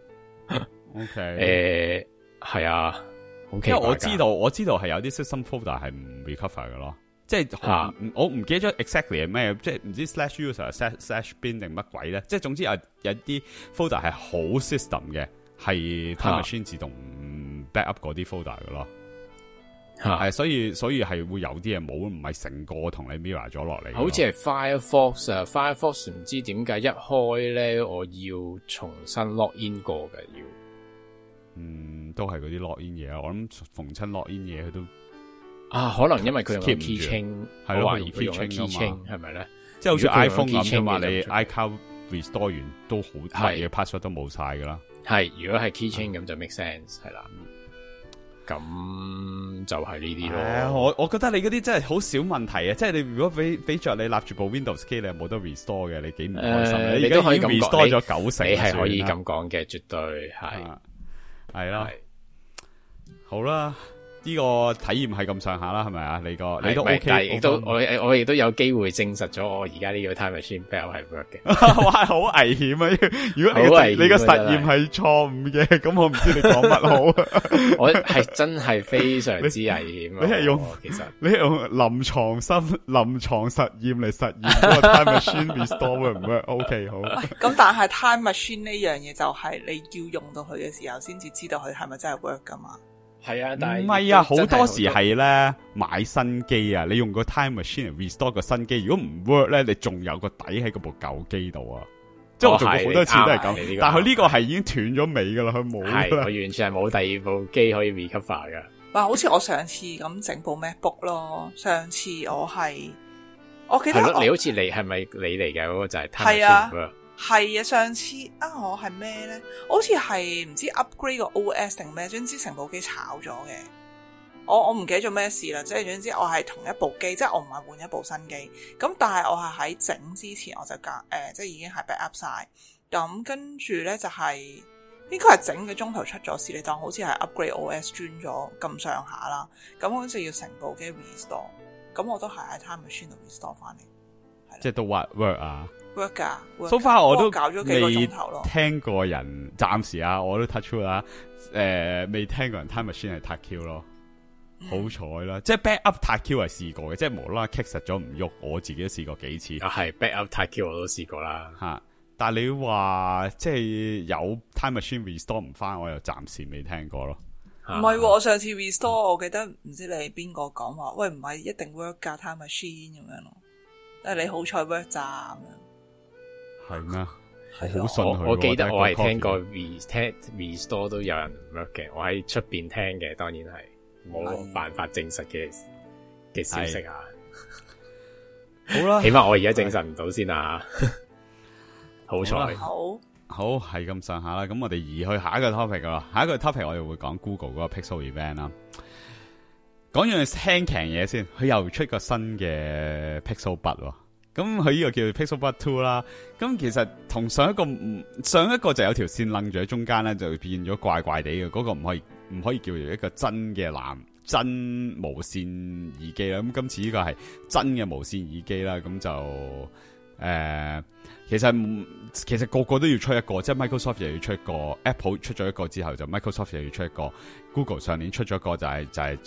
OK， 誒係啊，好奇怪。 因為我知道我知道係有啲 system folder 係唔 recover 嘅咯，即係、啊、我唔記得咗 exactly 係咩，即係唔知 slash user slash slash bin 定乜鬼咧，即係總之有有啲 folder 係好 system 嘅，係 time machine 自動 backup 嗰啲 folder 嘅咯。係、啊，所以所以係會有啲嘢冇，唔係成個同你 mirror 咗落嚟。 好似係 Firefox 啊 ，Firefox 唔知點解一開咧，我要重新 log in 過嘅要。 嗯，都係嗰啲 log in 嘢啊！我諗逢親 log in 嘢佢都啊，可能因為佢用 keychain， 係咯， 佢用 keychain 係咪咧？ 即係好似 iPhone 咁話你 iCloud restore 完都好乜嘢 password 都冇晒噶啦。係， 如果係 keychain 咁就 make sense 係啦。咁就係呢啲咯。 啊、我我覺得你嗰啲真係好少問題啊！即係你如果俾俾着你立住部 Windows 機，你係冇得 restore 嘅，你幾唔開心、呃、你都可以 restore 咗九成， 你係可以咁講嘅，絕對係係啦。好啦。呢、這個體驗係咁上下啦，係咪啊？你個你都 OK， 但係亦都我我亦都有機會證實咗我而家呢個 time machine bell 係 work 嘅。哇，好危險啊！如果你個你個實驗係錯誤嘅，咁我唔知你講乜好。 我係真係非常之危險。 你係用其實你係用臨床心臨床實驗嚟實驗嗰個 time machine restore 會唔會 OK 好？ 咁但係 time machine 呢樣嘢就係你要用到佢嘅時候，先至知道佢係咪真係 work 噶嘛？ 係啊，但係唔係啊，好多時係咧買新機啊，你用個 time machine 嚟 restore 個新機，如果唔 work 咧，你仲有個底喺嗰部舊機度啊。即係我做過好多次都係咁，但係佢呢個係已經斷咗尾噶啦，佢冇啦。係，我完全係冇第二部機可以 recover 噶。 哇，好似我上次咁整部 MacBook 咯，上次我係我記得係咯，你好似你係咪你嚟嘅嗰個就係 time machine？ 係啊，上次啊，我係咩咧？我好似係唔知 upgrade 個 O S 定咩，總之成部機炒咗嘅。我我唔記得咗咩事啦，即係總之我係同一部機，即係我唔係換一部新機。咁但係我係喺整之前我就隔誒、呃，即係已經係 back up 晒。咁跟住咧就係、是、應該係整嘅中途出咗事，你當好似係 upgrade O S 轉咗咁上下啦。咁好似要成部機 restore， 咁我都係喺 time machine 度 restore 翻嚟。 即係都 work work 啊！ work 噶 ，so far 我都搞咗幾個鐘頭咯。 聽過人暫時啊，我都 touch 啦。誒、呃，未聽過人 time machine 係 tack Q 咯，嗯、好彩啦。即係 back up tack Q 係試過嘅，即係無啦啦 kick 實咗唔喐，我自己都試過幾次。 啊，係 back up tack Q 我都試過啦。 吓，但係你話即係有 time machine restore 唔翻，我又暫時未聽過咯。 唔係、啊，我上次 restore，我記得唔知你邊個講話，喂，唔係一定 work 噶 time machine 咁樣咯。但係你好彩 work 咋咁樣。 係咩？好信佢。 我記得我係聽過 re restore 都有人 work 嘅，我喺出邊聽嘅，當然係冇辦法證實嘅嘅消息啊。 好啦， 起碼我而家證實唔到先啊。好彩， 好， 好係咁上下啦。咁我哋移去下一個 topic 噶啦，下一個 topic 我哋會講 Google 嗰個 Pixel Event 啦。講樣輕強嘢先，佢又出個新嘅 Pixel Buds。咁佢呢個叫 Pixel Buds Two 啦，咁其實同上一個上一個就有條線楞住喺中間咧，就變咗怪怪地嘅，嗰、那個唔可以唔可以叫做一個真嘅藍真無線耳機啦。咁今次呢個係真嘅無線耳機啦，咁就誒、呃，其實其實個個都要出一個，即係 Microsoft 又要出一個 ，Apple 出咗一個之後就 Microsoft 又要出一個 ，Google 上年出咗一個就係、是、就係、是、就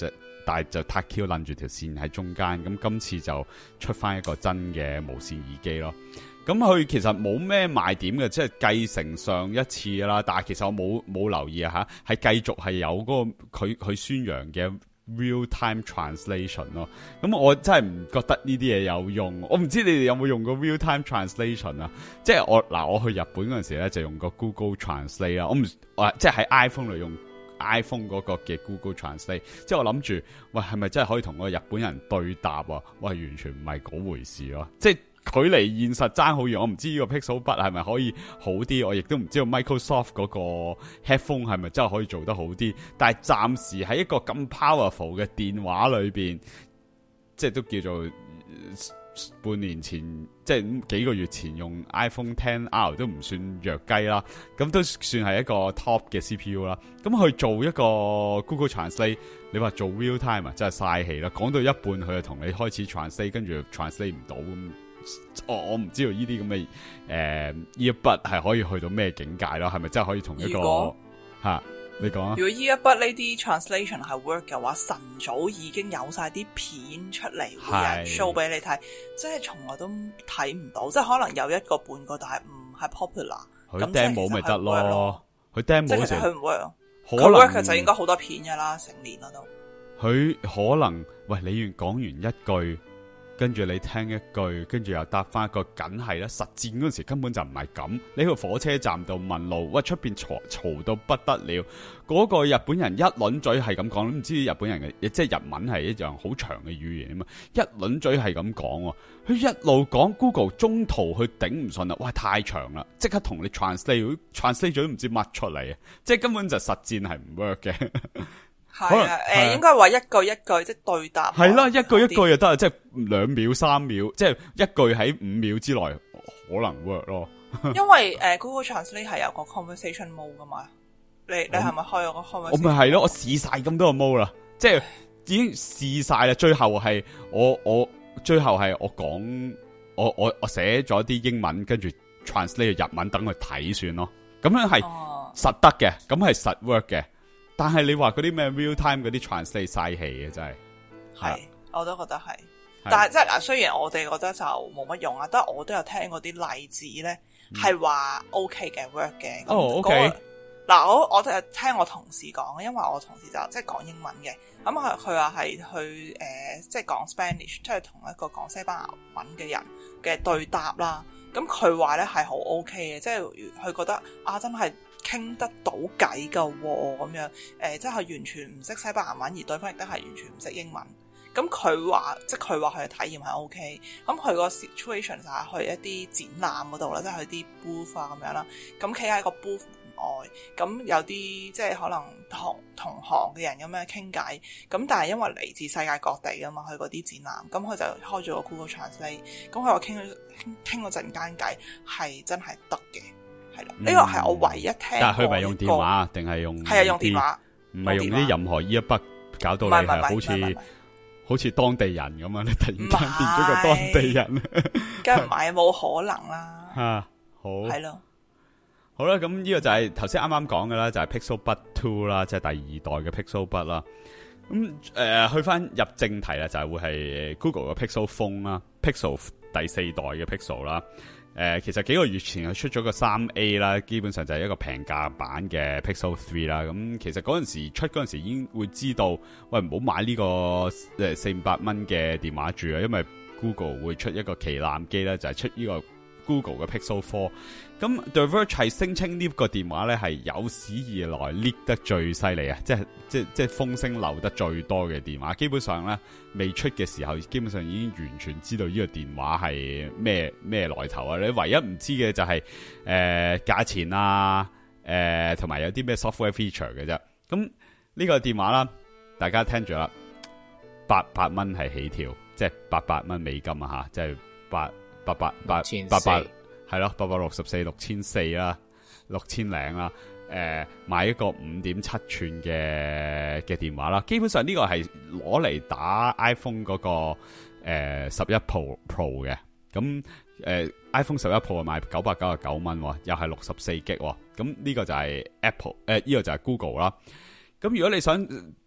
但係就塔 Q 撚住條線喺中間，咁今次就出翻一個真嘅無線耳機咯。咁佢其實冇咩賣點嘅，即係繼承上一次啦。但係其實我冇冇留意啊嚇，係繼續係有嗰、嗰個佢佢宣揚嘅 real time translation 咯。咁我真係唔覺得呢啲嘢有用。我唔知你哋有冇用過 real time translation 啊？即係我嗱，我去日本嗰陣時咧就用個 Google Translate 啦。我唔即係喺 iPhone 嚟用 iPhone 嗰個嘅 Google Translate。即係我諗住，喂係咪真係可以同個日本人對答啊？喂，完全唔係嗰回事咯。即係距離現實爭好遠，我唔知呢個 Pixel Buds 係咪可以好啲，我亦都唔知道 Microsoft 嗰個 headphone 係咪真係可以做得好啲。但係暫時喺一個咁 powerful 嘅電話裏邊，即係都叫做半年前，即係幾個月前用 iPhone X R 都唔算弱雞啦。咁都算係一個 top 嘅 C P U 啦。咁去做一個 Google Translate， 你話做 real time 啊，真係嘥氣啦。講到一半佢就同你開始 translate， 跟住 translate 唔到咁。我我唔知道呢啲咁嘅誒 earbud 係可以去到咩境界咯？係咪真係可以同一個吓、啊？你講啊？ 如果 earbud 呢啲 translation 係 work 嘅話，晨早已經有晒啲片出嚟，會有人 show 俾你睇，即係從來都睇唔到，即係可能有一個半個，但係唔係 popular。 佢 demo 咪得咯？佢 demo 即係其實佢唔 work， 佢 work 就應該好多片噶啦，成年啦都。 佢可能喂，你完講完一句。跟住你聽一句，跟住又答翻一個，梗係啦。實戰嗰陣時根本就唔係咁。你去火車站度問路，喂，出邊嘈嘈到不得了。嗰、嗰個日本人一輪嘴係咁講，都唔知日本人嘅即係日文係一樣好長嘅語言啊嘛。一輪嘴係咁講，佢一路講 Google 中途佢頂唔順啦，哇太長啦，即刻同你 translate，translate 咗都唔知乜出嚟啊！即係根本就實戰係唔 work 嘅。 係啊，誒，應該話一句一句即係對答。 係啦，一句一句就得，即係兩秒、三秒，即係一句喺五秒之內可能 work 咯。 因為誒、呃、Google Translate 係有個 conversation mode 噶嘛，你你係咪開咗個 conversation mode？我咪係咯，我試晒咁多個 mode 啦，即係已經試晒啦。最後係我我最後係我講我我我寫咗啲英文，跟住 translate 日文等佢睇算咯。咁樣係實得嘅，咁係實 work 嘅。但係你話嗰啲咩 real time 嗰啲 translate 嘥氣嘅真係， 係我都覺得係。但係即係嗱，雖然我哋覺得就冇乜用啊，但係我都有聽過啲例子咧，係話 OK 嘅 work 嘅。 哦 OK。 嗱，我我就聽我同事講，因為我同事就即係講英文嘅，咁佢佢話係去誒、呃、即係講 Spanish， 即係同一個講西班牙文嘅人嘅對答啦。咁佢話咧係好 OK 嘅，即係佢覺得啊真係。傾得到偈噶咁樣，誒、呃，即係完全唔識西班牙文，而對方亦都係完全唔識英文。咁佢話，即係佢話佢嘅體驗係 O K。咁佢個 situation 就係去一啲展覽嗰度啦，即係去啲 booth 啊咁樣啦。咁企喺個 booth 外，咁有啲即係可能同同行嘅人咁樣傾偈。咁但係因為嚟自世界各地啊嘛，去嗰啲展覽，咁佢就開咗個 Google Translate。咁佢話傾咗傾咗陣間偈，係真係得嘅。係啦，呢個係我唯一聽過。但係佢咪用電話定係用？ 係啊，用電話， 唔係用啲任何 earbud搞到你係好似好似當地人咁啊！你突然間變咗個當地人， 梗唔係冇可能啦。 吓，好係咯， 好啦，咁呢個就係頭先啱啱講嘅啦，就係 Pixel Buds Two 啦，即係第二代嘅 Pixel Buds啦。咁誒，去翻入正題啦，就係會係 Google 嘅 Pixel Phone 啦 ，Pixel 第四代嘅 Pixel 啦。誒、呃，其實幾個月前佢出咗個三 A 啦，基本上就係一個平價版嘅 Pixel Three 啦。咁、嗯、其實嗰陣時出嗰陣時已經會知道，喂唔好買呢、這個誒四五百蚊嘅電話住啊，因為 Google 會出一個旗艦機咧，就係、是、出呢個 Google 嘅 Pixel Four。咁 The Verge 係聲稱呢個電話咧係有史以來 leak 得最犀利啊，即係即係即係風聲漏得最多嘅電話。基本上咧未出嘅時候，基本上已經完全知道呢個電話係咩咩來頭啊！你唯一唔知嘅就係誒價錢啊，誒同埋有啲咩 software feature 嘅啫。咁呢個電話啦，大家聽住啦，八百蚊係起跳，即係八百蚊美金啊吓，即係八八八八八八。係咯，八百六十四六千四啦，六千零啦，誒、呃，買一個五點七寸嘅嘅電話啦，基本上呢個係攞嚟打 iPhone 嗰、那個誒十一 Pro Pro 嘅，咁誒、呃、iPhone 十一 Pro 賣九百九十九蚊，又係六十四 G，咁呢個就係 Apple，誒、呃、呢、這個就係 Google 啦。咁如果你想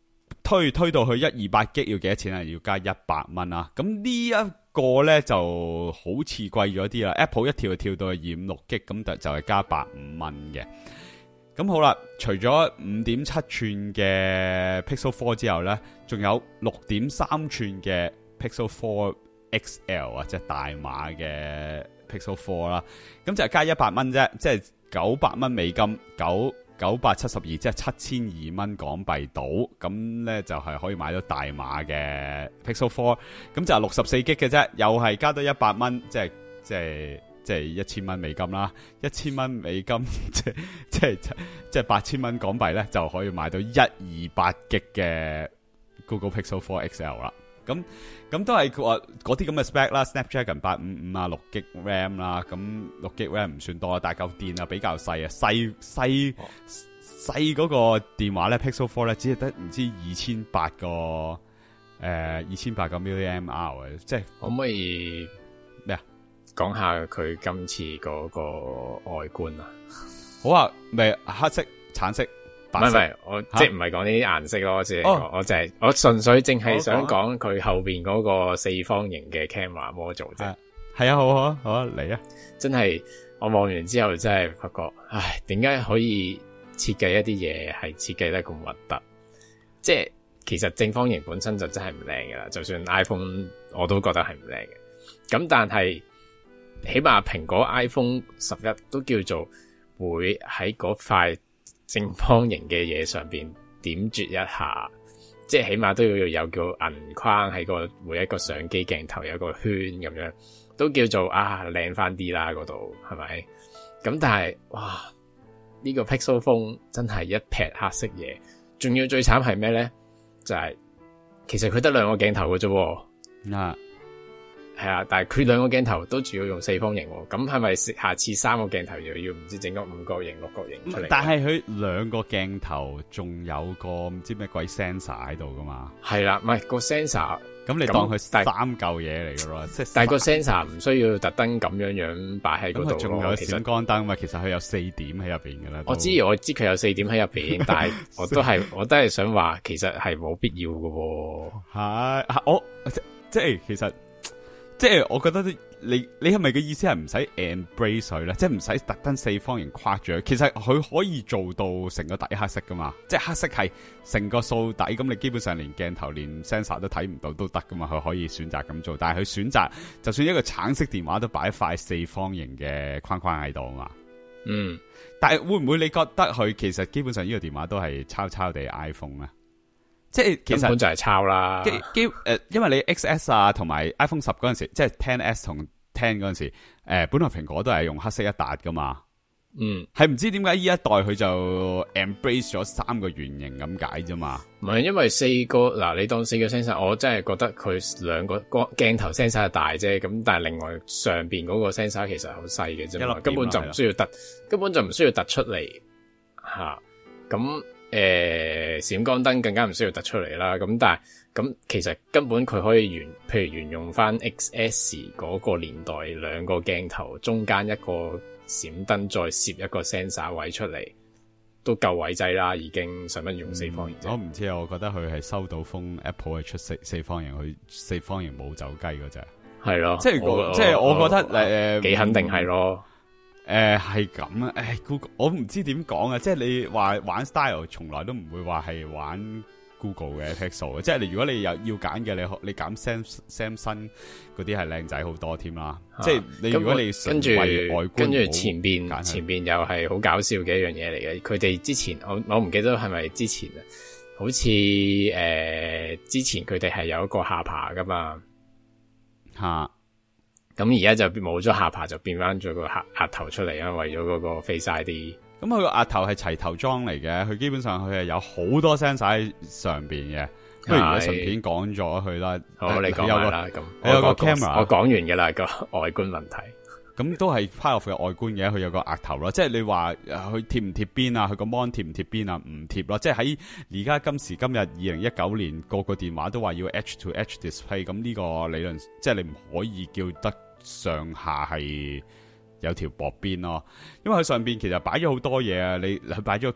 推推到去一二八 G 要幾多錢啊？要加一百蚊啊！咁呢一個咧就好似貴咗啲啦。Apple 一跳就跳到去二五六 G， 咁就就係加百五蚊嘅。咁好啦，除咗五點七寸嘅 Pixel 四之後咧，仲有六點三寸嘅 Pixel 四 X L 啊，即係大碼嘅 Pixel 四啦。咁就係加一百蚊啫，即係九百蚊美金，九九百七十二，即係七千二蚊港幣到。咁咧就係可以買到大碼嘅 Pixel 四。咁就係六十四 G 嘅啫，又係加多一百蚊，即係即係。即係一千蚊美金啦，一千蚊美金即係即係即係八千蚊港幣咧，就可以買到一二八 G 嘅 Google Pixel 四 X L 啦。咁咁都係話嗰啲咁嘅 spec 啦 ，Snapdragon 八五五啊，六 G RAM 啦，咁六 G RAM 唔算多，但係嚿電啊比較細啊，細細細嗰個電話咧 Pixel 四咧只係得唔知二千八個誒二千八個 milliamp hour， 即係可唔可以咩啊？ 講下佢今次嗰個外觀啊， 好啊，咪黑色、橙色、白色， 唔係唔係，我即係唔係講呢啲顏色咯，我只係講，我就係我純粹淨係想講佢後邊嗰個四方形嘅 camera module 啫。 係啊，好啊，好啊，嚟啊！ 真係我望完之後真係發覺，唉，點解可以設計一啲嘢係設計得咁核突？即係其實正方形本身就真係唔靚噶啦，就算 iPhone 我都覺得係唔靚嘅。咁但係起碼蘋果 iPhone 十一都叫做會喺嗰塊正方形嘅嘢上邊點綴一下，即係起碼都要有叫銀框喺個每一個相機鏡頭有個圈咁樣，都叫做啊靚翻啲啦嗰度，係咪？咁但係哇，呢個 Pixel Phone 真係一撇黑色嘢，仲要最慘係咩咧？就係其實佢得兩個鏡頭嘅啫，啊。係啊，但係佢兩個鏡頭都主要用四方形，咁係咪下次三個鏡頭又要唔知整個五角形、六角形出嚟？但係佢兩個鏡頭仲有個唔知咩鬼 sensor 喺度噶嘛？ 係啦，唔係個 sensor， 咁你當佢三嚿嘢嚟噶咯？即係但係個 sensor 唔需要特登咁樣樣擺喺嗰度咯。 仲有閃光燈嘛？其實佢有四點喺入邊噶啦。 我知我知佢有四點喺入邊，但係我都係我都係想話，其實係冇必要噶。 係我即即係其實。即係我覺得你你係咪嘅意思係唔使 embrace 佢咧？即係唔使特登四方形框住佢。其實佢可以做到成個底黑色噶嘛？即係黑色係成個掃底，咁你基本上連鏡頭連 sensor 都睇唔到都得噶嘛？佢可以選擇咁做，但係佢選擇就算一個橙色電話都擺一塊四方形嘅框框喺度啊嘛。嗯，但係會唔會你覺得佢其實基本上呢個電話都係抄抄地 iPhone 咧？即係其實根本就係抄啦。 基基誒，因為你 X S 啊，同埋 iPhone 十嗰陣時，即係 Ten S 同 Ten 嗰陣時，誒、呃，本來蘋果都係用黑色一笪噶嘛。嗯，係唔知點解呢一代佢就 embrace 咗三個圓形咁解啫嘛。 唔係因為四個嗱，你當四個 sensor，我真係覺得佢兩個個鏡頭 sensor 係大啫，咁但係另外上邊嗰個 sensor 其實好細嘅啫嘛，根本就唔需要突，根本就唔需要突出嚟吓，咁、啊。誒、呃，閃光燈更加唔需要突出嚟啦。咁但係咁其實根本佢可以沿，譬如沿用翻 X S 嗰個年代兩個鏡頭中間一個閃燈，再攝一個 sensor 位出嚟，都夠位制啦。已經使乜用四方形、嗯？我唔知啊，我覺得佢係收到風 Apple 係出四四方形，佢四方形冇走雞嗰隻。係咯，即係即係我覺得誒， 幾肯定係咯。 誒，係咁啊！誒，Google，我唔知點講啊！即係你話玩 style，從來都唔會話係玩 Google 嘅 Pixel 嘅。即係你如果你有要揀嘅，你你揀 Sam Samsung 嗰啲係靚仔好多添啦。即係你如果你跟住外觀跟住前邊前邊又係好搞笑嘅一樣嘢嚟嘅。佢哋之前我我唔記得係咪之前啊？好似誒、呃、之前佢哋係有一個下巴噶嘛吓。咁而家就冇咗下巴，就變翻咗個額額頭出嚟，因為為咗嗰個 Face I D。 咁佢個額頭係齊頭裝嚟嘅，佢基本上佢係有好多 sensor 喺上邊嘅。不如我順便講咗佢啦。 好，你講埋啦。咁有個 camera， 我講完嘅啦，個外觀問題。 咁都係 part of 嘅外觀嘅，佢有個額頭咯。即係你話佢貼唔貼邊啊？佢個 mon 貼唔貼邊啊？唔貼咯。即係喺而家今時今日二零一九年，個個電話都話要 Edge to Edge display。咁呢個理論，即係你唔可以叫得上下係有條薄邊咯，因為佢上邊其實擺咗好多嘢啊，你佢擺咗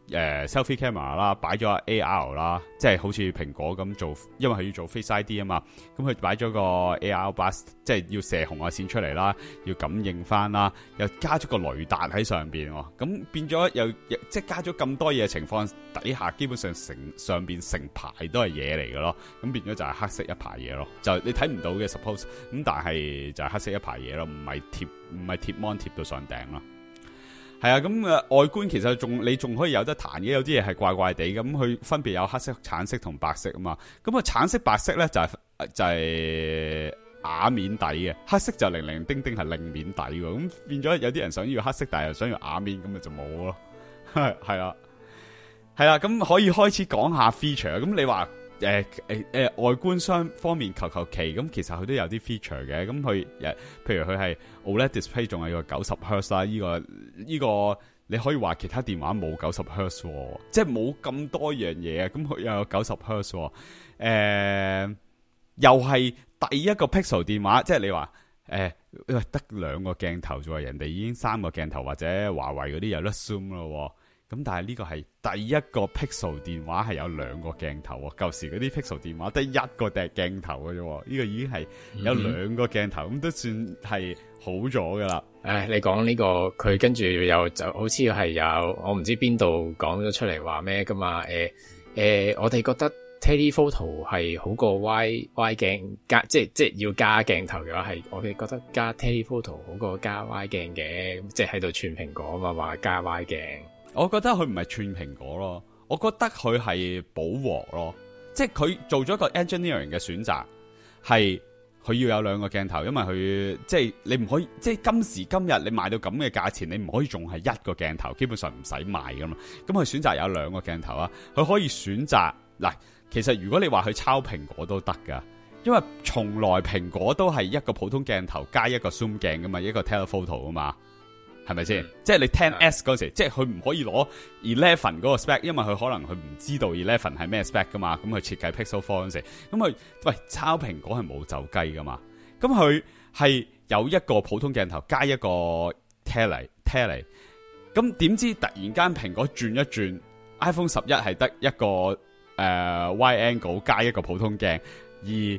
誒 selfie camera 啦，擺咗 A R 啦，即係好似蘋果咁做，因為佢要做 Face I D 啊嘛，咁佢擺咗個 A R bus，即係要射紅外線出嚟啦，要感應翻啦，又加咗個雷達喺上邊，咁變咗又即係加咗咁多嘢情況底下，基本上成上邊成排都係嘢嚟嘅咯，咁變咗就係黑色一排嘢咯，就你睇唔到嘅 suppose， 咁但係就係黑色一排嘢咯，唔係貼唔係貼 mon 貼到上頂咯。係啊，咁誒外觀其實仲你仲可以有得彈嘅，有啲嘢係怪怪地，咁佢分別有黑色、橙色同白色啊嘛。咁啊橙色、白色咧就係、是、就係、是、啞面底嘅，黑色就零零丁丁係令面底嘅，咁變咗有啲人想要黑色，但係又想要啞面，咁咪就冇咯。係啦，係啦，咁可以開始講下 feature。咁你話？誒誒誒，外觀商方面求求其咁，其實佢都有啲 feature 嘅。咁佢誒，譬如佢係 O L E D display，仲係個九十赫茲啦。呢、這個呢、這個你可以話其他電話冇九十赫茲，即係冇咁多樣嘢啊。咁佢又有九十赫茲，誒、呃，又係第一個 Pixel 電話，即係你話誒，因為得兩個鏡頭啫，人哋已經三個鏡頭，或者華為嗰啲有得 zoom 咯。咁但係呢個係第一個 Pixel 電話係有兩個鏡頭喎，舊時嗰啲 Pixel 電話得一個隻鏡頭嘅啫，呢、這個已經係有兩個鏡頭，咁、嗯、都算係好咗噶啦。 誒，你講呢、這個佢跟住又就好似係有我唔知邊度講咗出嚟話咩噶嘛？誒、呃、誒、呃，我哋覺得 Telephoto 係好過 Y Y 鏡加，即係即係要加鏡頭嘅話，係我哋覺得加 Telephoto 好過加 Y 鏡嘅，即係喺度串蘋果啊嘛，話加 Y 鏡。 我覺得佢唔係串蘋果咯，我覺得佢係補和咯，即係佢做咗個 engineering 嘅選擇，係佢要有兩個鏡頭，因為佢即係你唔可以，即係今時今日你賣到咁嘅價錢，你唔可以仲係一個鏡頭，基本上唔使賣噶嘛。咁佢選擇有兩個鏡頭啊，佢可以選擇嗱，其實如果你話佢抄蘋果都得噶，因為從來蘋果都係一個普通鏡頭加一個 zoom 鏡噶嘛，一個 telephoto 啊嘛。係咪先？即係你 Ten S 嗰時，即係佢唔可以攞 Eleven 嗰個 spec，因為佢可能佢唔知道 Eleven 係咩 spec 噶嘛。咁佢設計 Pixel Four 嗰時，咁佢喂抄蘋果係冇走雞噶嘛。咁佢係有一個普通鏡頭加一個 Tele Tele。咁點知突然間蘋果轉一轉 ，iPhone 十一係得一個誒、呃、Wide Angle 加一個普通鏡，而十一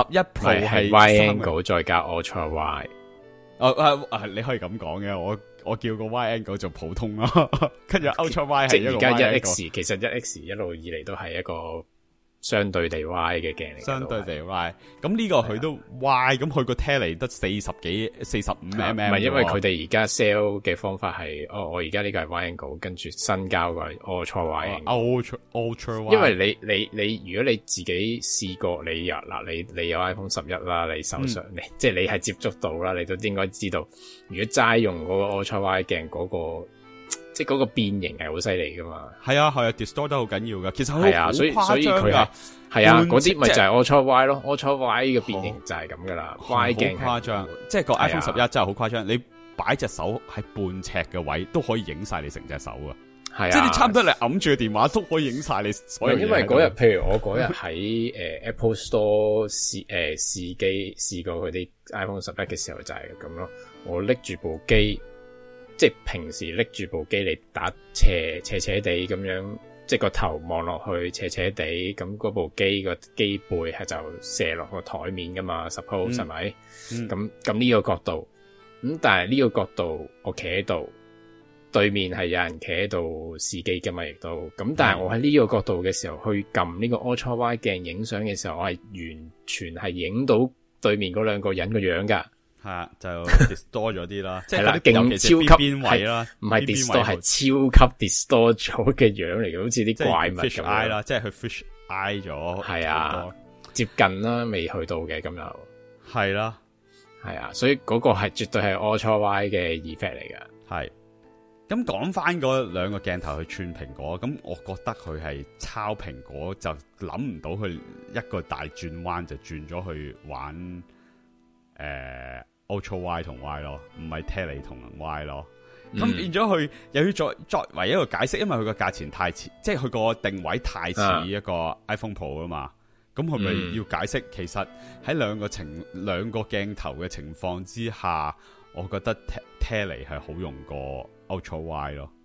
Pro 係 Wide Angle 再加 Ultra Wide。 哦、啊啊，你可以咁講嘅，我我叫個 Y angle 做普通咯，跟住 Ultra Y 係一個 Y angle。即係而家一 X，其實一 X 一路以嚟都係一個相對地 Y 嘅鏡嚟。相對地 Y， 咁呢個佢都 Y， 咁佢個 Tele 得四十幾、四十五 mm。唔係因為佢哋而家 sell 嘅方法係，哦，我而家呢個係 Y angle， 跟住新交個 Ultra Y angle。Ultra Y。 因為你你你，如果你自己試過，你有嗱，你你有 iPhone 十一啦，你手上、嗯、你即係你係接觸到啦，你都應該知道，如果齋用嗰個 Ultra Y 鏡嗰個。即係嗰個變形係好犀利噶嘛？ 係啊係啊 ，distort 得好緊要噶。其實係啊，所以所以佢係係啊，嗰啲咪就係 Ultra Y 咯 ，Ultra Y 嘅變形就係咁噶啦。Y 鏡好誇張，即係個 iPhone 十一真係好誇張。你擺隻手喺半尺嘅位都可以影晒你成隻手啊！係啊，即係你差唔多你揞住個電話都可以影晒你所有嘢。因為嗰日，譬如我嗰日喺誒 Apple Store 試誒試機試過佢啲 iPhone 十一嘅時候就係咁咯。我拎住部機。即係平時拎住部機嚟打斜斜斜地咁樣，即係個頭望落去斜斜地，咁嗰部機個機背係就射落個台面噶嘛 suppose 係咪？咁咁呢個角度，咁但係呢個角度我企喺度，對面係有人企喺度試機噶嘛，亦都咁。但係我喺呢個角度嘅時候去撳呢個 Ultra Wide 鏡影相嘅時候，我係完全係影到對面嗰兩個人個樣噶。 係啊，就 distort 咗啲啦，即係嗰啲勁超級邊位啦，唔係 distort 係超級 distort 咗嘅樣嚟嘅，好似啲怪物咁。 fish eye 啦，即係佢 fish eye 咗。 係啊，接近啦，未去到嘅咁又係啦， 係啊，所以嗰個係絕對係 Ultra Wide 嘅 effect 嚟嘅。 係咁講翻嗰兩個鏡頭去串蘋果，咁我覺得佢係抄蘋果，就諗唔到佢一個大轉彎就轉咗去玩誒。呃 Ultra Y 同 Y 咯，唔係 Tele 同 Y 咯，咁、嗯、變咗佢又要再作為一個解釋，因為佢個價錢太似，即係佢個定位太似一個 iPhone Pro 啊嘛，咁佢咪要解釋？其實喺兩個情兩個鏡頭嘅情況之下，我覺得 Tele 係好用過 Ultra Y 咯。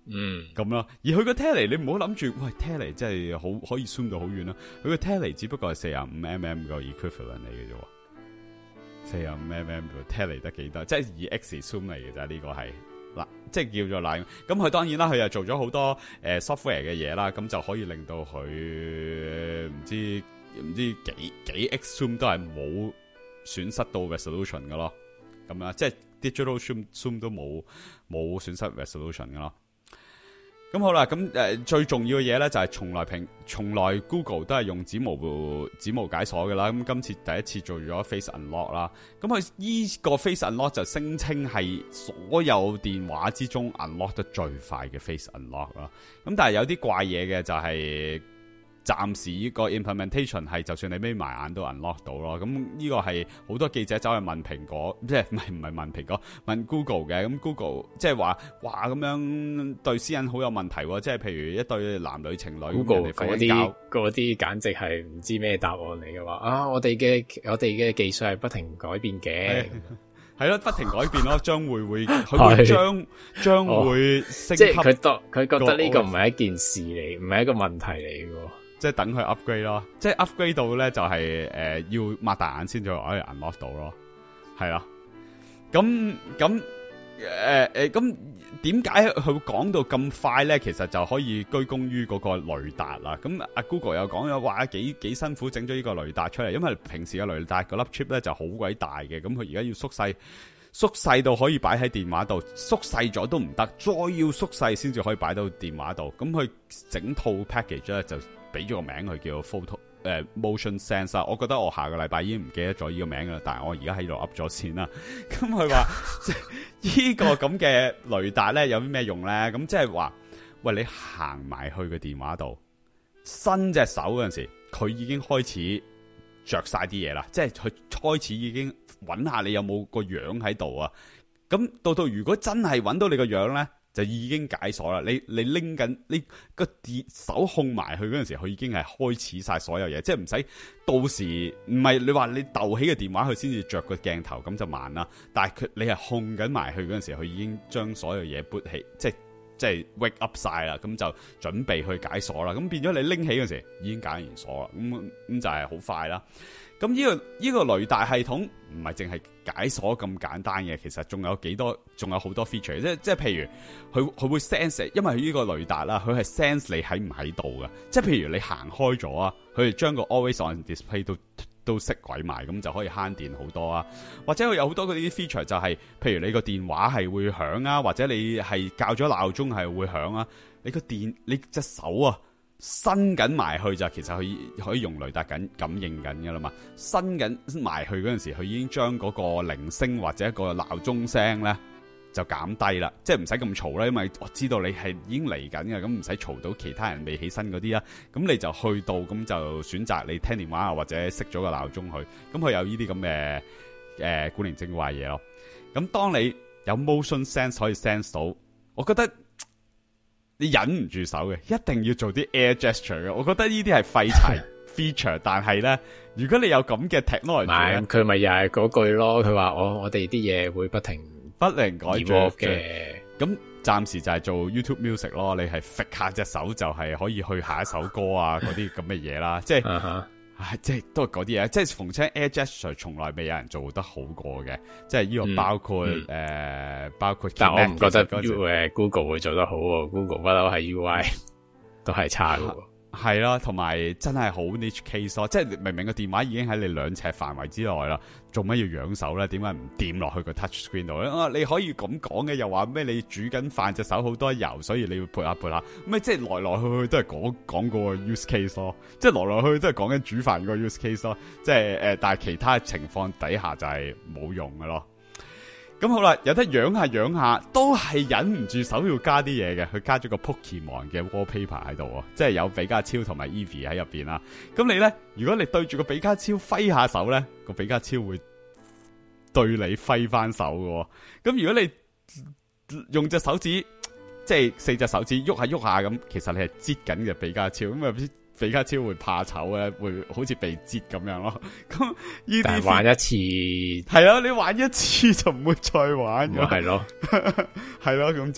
嗯， 咁咯。而佢個 tele 你唔好諗住，喂 tele 真係好可以 zoom 到好遠啦。佢個 tele 只不過係四十五 mm 個 equivalent 嚟嘅啫。四十五 mm 個 tele 得幾多？即係以 X zoom 嚟嘅咋，呢個係嗱，即係叫做嗱。咁佢當然啦，佢又做咗好多誒、呃、software 嘅嘢啦，咁就可以令到佢唔知唔知幾幾 X zoom 都係冇損失到 resolution 嘅咯。咁啊，即係 digital zoom zoom 都冇冇損失 resolution 嘅咯。咁好啦，咁誒、呃、最重要嘅嘢咧就係從來平從來 Google 都係用指模指模解鎖嘅啦。咁今次第一次做咗 Face Unlock 啦。咁佢依個 Face Unlock 就聲稱係所有電話之中 unlock 得最快嘅 Face Unlock 啦。咁但係有啲怪嘢嘅就係、是。暫時呢個 implementation 係就算你眯埋眼都 unlock 到咯，咁呢個係好多記者走去問蘋果，即係唔係唔係問蘋果，問 Google 嘅，咁 Google 即係話哇咁樣對私隱好有問題喎，即係譬如一對男女情侶 Google 嗰啲嗰啲簡直係唔知咩答案嚟嘅話啊！我哋嘅我哋嘅技術係不停改變嘅。 係咯，不停改變咯，將會會佢會將將會升級、 哦，即係佢覺佢覺得呢個唔係一件事嚟，唔係一個問題嚟嘅。 即係等佢 upgrade 咯，即係 upgrade 到咧就係、是、誒、呃、要擘大眼先至可以 unlock 到咯，係啦。咁咁誒誒咁點解佢講到咁快咧？其實就可以居功於嗰個雷達啦。咁阿 Google 又講咗話幾幾辛苦整咗呢個雷達出嚟，因為平時嘅雷達嗰粒 chip 咧就好鬼大嘅，咁佢而家要縮細。縮細到可以擺喺電話度，縮細咗都唔得，再要縮細先至可以擺到電話度。咁佢整套 package 咧就俾咗個名佢叫 photo 誒、呃、motion sensor。我覺得我下個禮拜已經唔記得咗呢個名噶啦，但係我而家喺度噏咗先啦。咁佢話呢個咁嘅雷達咧有啲咩用咧？咁即係話，喂，你行埋去個電話度，伸隻手嗰陣時，佢已經開始着晒啲嘢啦，即係佢開始已經揾下你有冇個樣喺度啊。咁到到如果真係揾到你個樣咧，就已經解鎖啦。你你拎緊你個手控埋去嗰陣時，佢已經係開始晒所有嘢，即係唔使到時唔係你話你逗起個電話佢先至着個鏡頭，咁就慢啦。但係佢你係控緊埋去嗰陣時，佢已經將所有嘢 boot 起，即係即係 wake up 晒啦，咁就準備去解鎖啦。咁變咗你拎起嗰時已經解完鎖啦，咁咁就係好快啦。咁呢、這個呢、這個雷達系統唔係淨係解鎖咁簡單嘅，其實仲有幾多，仲有好多 feature。即即係譬如佢佢會 sense，因為呢個雷達啦，佢係 sense 你喺唔喺度㗎。即係譬如你行開咗啊，佢哋將個 always on display 都都熄鬼埋，咁就可以慳電好多啊。或者佢有好多嗰啲 feature 就係、是，譬如你個電話係會響啊，或者你係校咗鬧鐘係會響啊，你個電你隻手啊。伸緊埋去就其實佢可以用雷達緊感應緊噶啦嘛，伸緊埋去嗰陣時，佢已經將嗰個鈴聲或者一個鬧鐘聲咧就減低啦，即係唔使咁嘈啦，因為我知道你係已經嚟緊嘅，咁唔使嘈到其他人未起身嗰啲啊，咁你就去到咁就選擇你聽電話啊，或者熄咗個鬧鐘去，咁佢有呢啲咁嘅誒古靈精怪嘢咯。咁當你有 motion sense 可以 sense 到，我覺得。你忍唔住手嘅，一定要做啲 air gesture 嘅。我覺得呢啲係廢柴 feature， 但係咧，如果你有咁嘅 technology， 佢咪又係嗰句咯。佢話我我哋啲嘢會不停不停改進嘅。 咁暫時就係做 YouTube Music 咯，你係揈下隻手就係可以去下一首歌啊，嗰啲咁嘅嘢啦，即係。Uh-huh. 即係都係嗰啲嘢，即係逢親 Air Gesture 從來未有人做得好過嘅，即係呢個包括誒、嗯嗯呃，包括。但我唔覺得 U Google 會做得好喎 ，Google 不嬲係 U I 都係差嘅。 係啦，同埋真係好 niche case 咯，即係明明個電話已經喺你兩尺範圍之內啦，做乜要仰手咧？點解唔掂落去個 touch screen 度咧？啊，你可以咁講嘅，又話咩？你煮緊飯隻手好多油，所以你要撥下撥下，咁即係來來去去都係講講個 use case 咯，即係來來去去都係講緊煮飯個 use case 咯，即係誒，但係其他情況底下就係冇用嘅咯。咁好啦，有得養下養下，都係忍唔住手要加啲嘢嘅。佢加咗個 Pokemon 嘅 wallpaper 喺度，即係有比卡超同埋 Eevee 喺入邊啦。咁你咧，如果你對住個比卡超揮下手咧，個比卡超會對你揮翻手嘅。咁如果你用隻手指，即係四隻手指喐下喐下咁，其實你係擠緊嘅比卡超咁啊。比卡超會怕醜咧，會好似被擠咁樣咯。咁呢啲玩一次係咯，你玩一次就唔會再玩。 係咯， 係咯，咁即係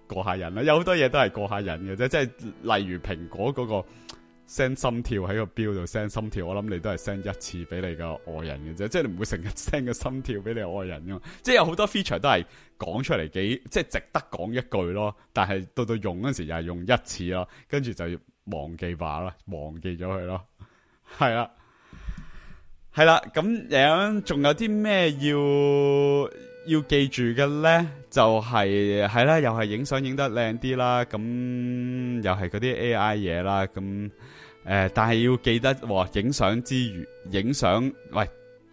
過下癮啦，有好多嘢都係過下癮嘅啫，即係例如蘋果嗰個 send 心跳喺個錶度 send 心跳，我諗你都係 send 一次俾你個愛人嘅啫，即係你唔會成日 send 個心跳俾你愛人噶嘛，即係有好多 feature 都係講出嚟幾即係值得講一句咯，但係到到用嗰時又係用一次咯，跟住就要忘記吧啦，忘記咗佢咯，係啦，係啦，咁樣仲有啲咩要？要記住嘅咧，就係係啦，又係影相影得靚啲啦，咁又係嗰啲 A I 嘢啦，咁誒、呃，但係要記得，影相之餘，影相喂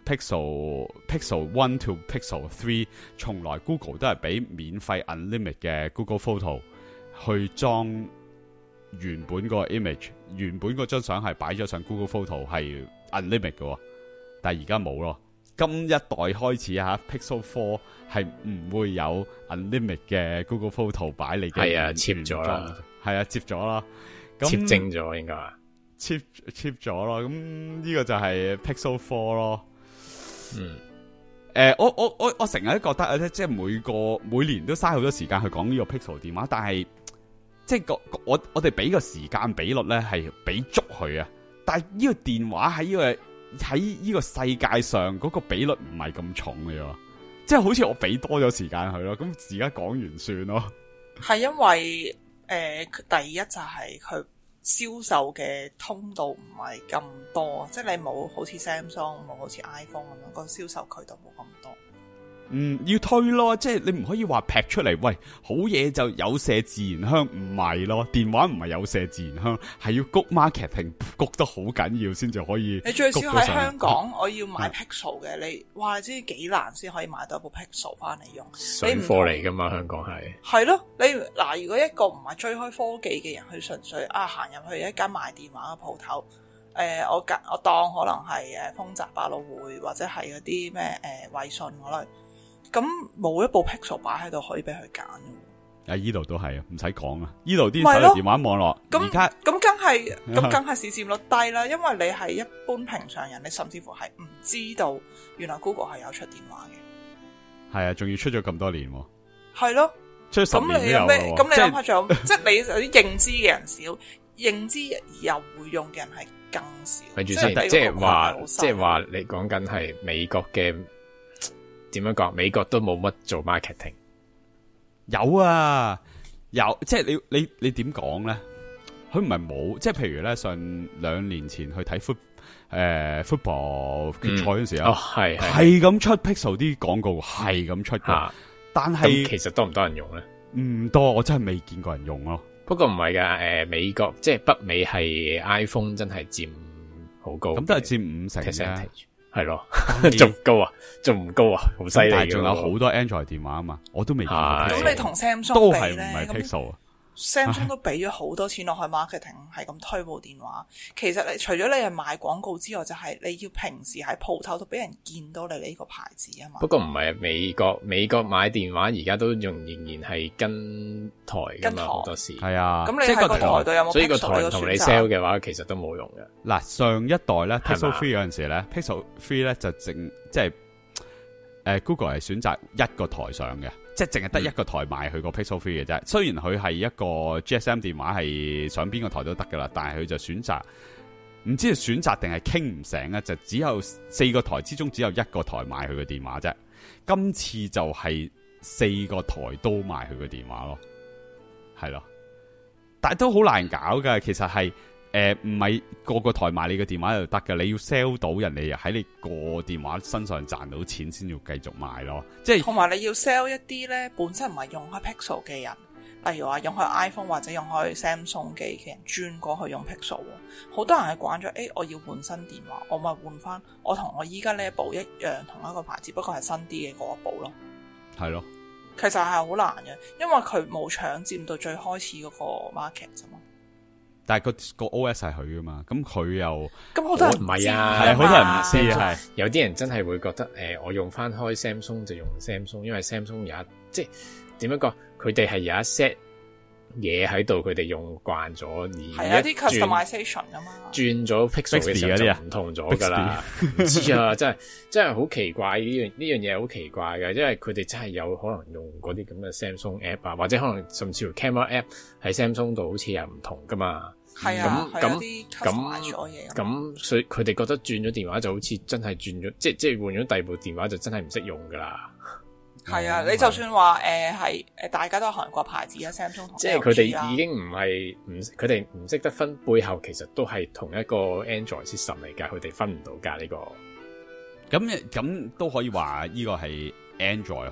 Pixel Pixel One to Pixel Three， 從來 Google 都係俾免費 unlimit 嘅 Google Photo 去裝原本個 image， 原本嗰張相係擺咗上 Google Photo 係 unlimit 嘅，但係而家冇咯。今一代開始吓 Pixel Four 係唔會有 unlimit 嘅 Google Photo 擺你嘅， 係啊，接咗啦， 係啊，接咗啦， 接正咗應該話， 接接咗咯，咁呢個就係 Pixel Four 咯。 嗯，誒、 呃，我我我我成日都覺得咧，即係每個每年都嘥好多時間去講呢個 Pixel 電話，但係即係個我我哋俾個時間比率咧係俾足佢啊，但係呢個電話喺呢個。喺呢個世界上嗰個比率唔係咁重嘅喎，即係好似我俾多咗時間佢咯，咁而家講完算咯。係因為誒、呃，第一就係佢銷售嘅通道唔係咁多，即係你冇好似 Samsung 冇好似 iPhone 咁樣個銷售渠道冇咁多。 嗯，要推咯，即係你唔可以話劈出嚟，喂，好嘢就有麝自然香，唔係咯，電話唔係有麝自然香，係要谷 marketing 谷得好緊要先至可以。 你最少喺香港，我要買 Pixel 嘅，你哇，你知幾難先可以買到一部 Pixel 翻嚟用？ 水貨嚟噶嘛，香港係。係咯，你嗱，如果一個唔係追開科技嘅人，佢純粹啊行入去一間賣電話嘅鋪頭，誒、呃，我我當可能係誒豐澤百老匯或者係嗰啲咩誒衛訊嗰類。咁冇一部 Pixel 擺喺度可以俾佢揀嘅。 啊，依度都係啊，唔使講啊，依度啲手提電話網絡，而家咁梗係咁梗係市佔率低啦，因為你係一般平常人，你甚至乎係唔知道原來 Google 係有出電話嘅。係啊，仲要出咗咁多年。 係咯， 出咗十年都有。咁你咁你諗下，仲有即係你有啲認知嘅人少，認知而又會用嘅人係更少。 咪住先，即係話，即係話你講緊係美國嘅。點樣講？美國都冇乜做 marketing， 有啊，有，即係你你你點講咧？佢唔係冇，即係譬如咧，上兩年前去睇 foot 誒 football 決賽嗰時啊，係係咁出 Pixel 啲廣告，係咁出嘅，但係其實多唔多人用咧？ 唔多，我真係未見過人用咯。 不過唔係噶，誒、呃，美國即係北美係 iPhone 真係佔好高， 咁都係佔五成嘅。 係咯，仲高啊，仲唔高啊，好犀利！ 但係仲有好多 Android 電話啊嘛，我都未見過。 咁你同 Samsung 都係唔係 Pixel 啊？ Samsung 都俾咗好多錢落去 marketing， 係咁推部電話。其實你除咗你係賣廣告之外，就係、是、你要平時喺鋪頭度俾人見到你呢個牌子啊嘛。 不過唔係美國，美國買電話而家都仲仍然係跟台噶嘛，好多時係啊。 咁你喺個台度有冇？ 所以個台同你 sell 嘅話，其實都冇用嘅。 嗱，上一代咧 Pixel Three 嗰陣時咧 Pixel Three 咧就淨即係誒 Google 係選擇一個台上嘅。即係淨係得一個台賣佢個 Pixel Three 嘅啫，雖然佢係一個 G S M 電話，係上邊個台都得噶啦，但係佢就選擇唔知係選擇定係傾唔成咧，就只有四個台之中只有一個台賣佢個電話啫。今次就係四個台都賣佢個電話咯，係咯，但係都好難搞噶。其實係誒唔係個個台賣你個電話就得噶，你要 sell 到人哋喺你個電話身上賺到錢先要繼續賣咯。即係同埋你要 sell 一啲咧本身唔係用開 Pixel 嘅人，例如話用開 iPhone 或者用開 Samsung 機嘅人轉過去用 Pixel。好多人係慣咗，誒我要換新電話，我咪換翻我同我依家呢一部一樣同一個牌子，不過係新啲嘅嗰一部咯。係咯，其實係好難嘅，因為佢冇搶佔到最開始嗰個 market 啫嘛。但係個個 O S 係佢噶嘛，咁佢又咁好多人唔係啊，係好多人唔知啊，係有啲人真係會覺得誒、呃，我用翻開 Samsung 就用 Samsung，因為 Samsung 有一即係點樣講，佢哋係有一 set 嘢喺度，佢哋用慣咗，而係啊啲 customization 噶嘛，轉咗 pixel 嘅時候就唔同咗噶啦。唔知啊，真係真係好奇怪呢樣呢樣嘢好奇怪嘅，因為佢哋真係有可能用嗰啲咁嘅 Samsung app 啊，或者可能甚至乎 camera app 喺 Samsung 度好似又唔同噶嘛。 係啊， 咁咁咁咁，所以佢哋覺得轉咗電話就好似真係轉咗，即係即係換咗第二部電話就真係唔識用噶啦。 係啊，你就算話誒係誒，大家都係韓國牌子啊 ，Samsung 同 L G 啊， 即係佢哋已經唔係唔，佢哋唔識得分背後，其實都係同一個 Android system 嚟㗎，佢哋分唔到㗎呢個。 咁咁都可以話呢個係 Android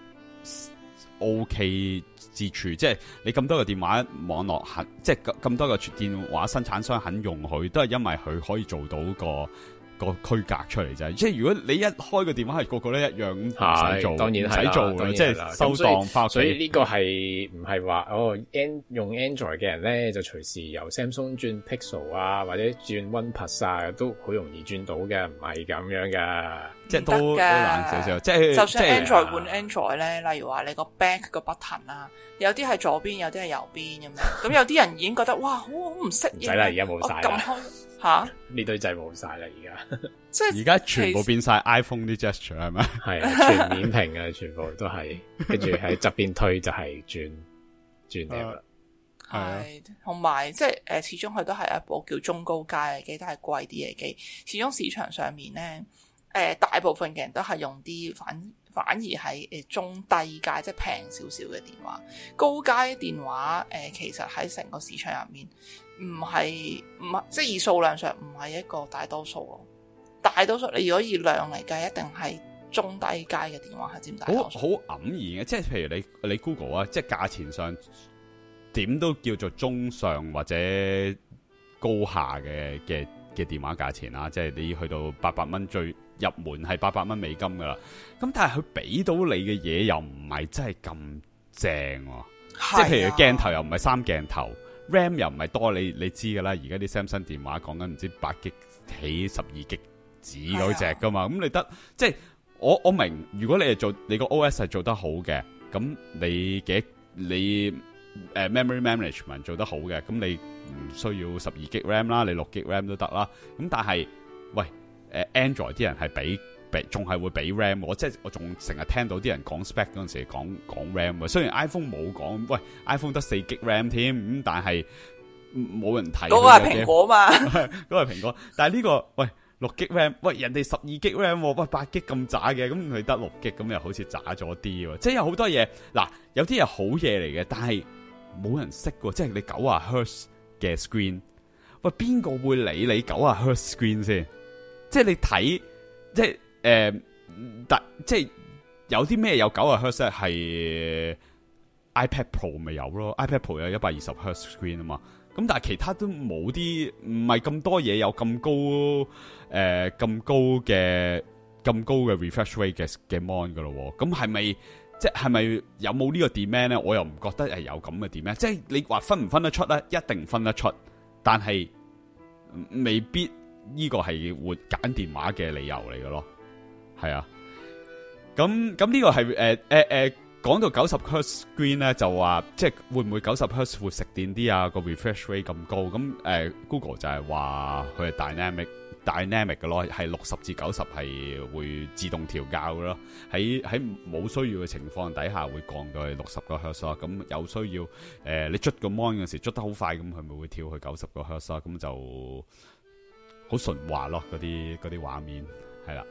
OK 之處，即係你咁多個電話網絡肯，即係咁多個電話生產商肯用佢，都係因為佢可以做到個。個區隔出嚟啫，即係如果你一開個電話係個個都一樣，唔使做， 當然唔使做嘅，即係收檔翻屋企。 所以呢個係唔係話哦，N 用 Android 嘅人咧就隨時由 Samsung 轉 Pixel 啊，或者轉 OnePlus 啊，都好容易轉到嘅，唔係咁樣噶， 即係都都難少少。即係就算 Android 換 Android 咧，例如話你個 back 個 button 啊，有啲係左邊，有啲係右邊咁樣。咁有啲人已經覺得哇，好好唔適應。 唔使啦，而家冇晒啦。 吓呢堆掣冇晒啦，而家即係而家全部變晒 iPhone 啲 gesture 係咪？ 係啊，全面屏啊，全部都係，跟住喺側邊推就係轉轉嘅啦。 係，同埋即係誒，始終佢都係一部叫中高階嘅機，都係貴啲嘅機。始終市場上面咧，誒、呃，大部分嘅人都係用啲反反而係誒中低階，即係平少少嘅電話。高階電話誒、呃，其實喺成個市場入面。唔係唔係，即係以數量上唔係一個大多數咯。大多數你如果以量嚟計，一定係中低階嘅電話係佔大多數。 好好黯然嘅，即係譬如你你 Google 啊，即係價錢上點都叫做中上或者高下嘅嘅嘅電話價錢啦。即係你去到八百蚊最入門係八百蚊美金噶啦。咁但係佢俾到你嘅嘢又唔係真係咁正，啊，即係譬如鏡頭又唔係三鏡頭。RAM 又唔係多，你你知噶啦，而家啲 Samsung 電話講緊唔知八 G 起十二 G 紙嗰隻噶嘛，咁、啊、你得即係我我明，如果你係做你個 O S 係做得好嘅，咁你嘅你誒、呃、memory management 做得好嘅，咁你唔需要十二 G RAM 啦，你六 G RAM 都得啦。咁但係喂誒、呃、Android 啲人係俾。仲係會俾 RAM，我即係我仲成日聽到啲人講 spec 嗰陣時講講 RAM，雖然 iPhone 冇講，喂 iPhone 得四 G RAM 添，咁但係冇人睇。 嗰個係蘋果嘛， 嗰個係蘋果，但係呢個喂六 G RAM，喂人哋十二 G RAM，喂八 G 咁渣嘅，咁佢得六 G，咁又好似渣咗啲，即係有好多嘢，嗱有啲係好嘢嚟嘅，但係冇人識喎，即係你九十 Hertz 嘅 screen， 喂邊個會理你九十 Hertz screen 先？即係你睇，即係。誒、呃，但即係有啲咩有九十 Hertz 係 iPad Pro 咪有咯 ，iPad Pro 有一百二十 Hertz screen 啊嘛，咁但係其他都冇啲，唔係咁多嘢有咁高誒咁、呃、高嘅咁高嘅 refresh rate 嘅嘅 mon 噶咯，咁係咪即係咪有冇呢個 demand 咧？我又唔覺得係有咁嘅 demand，即係你話分唔分得出咧？一定分得出，但係未必呢個係會揀電話嘅理由嚟嘅咯。係啊，咁咁呢個係誒誒誒，講、呃呃、到九十 Hertz screen 咧，就話即係會唔會九十 Hertz 會食電啲啊？個 refresh rate 咁高，咁誒、呃、Google 就係話佢係 dynamic dynamic 嘅咯，係六十至九十係會自動調校嘅咯。喺喺冇需要嘅情況底下會降到去六十個 Hertz 咯。咁有需要誒、呃，你捽個 mon 嘅時捽得好快，咁佢咪會跳去九十個 Hertz 咯。咁就好順滑咯，嗰啲嗰啲畫面係啦。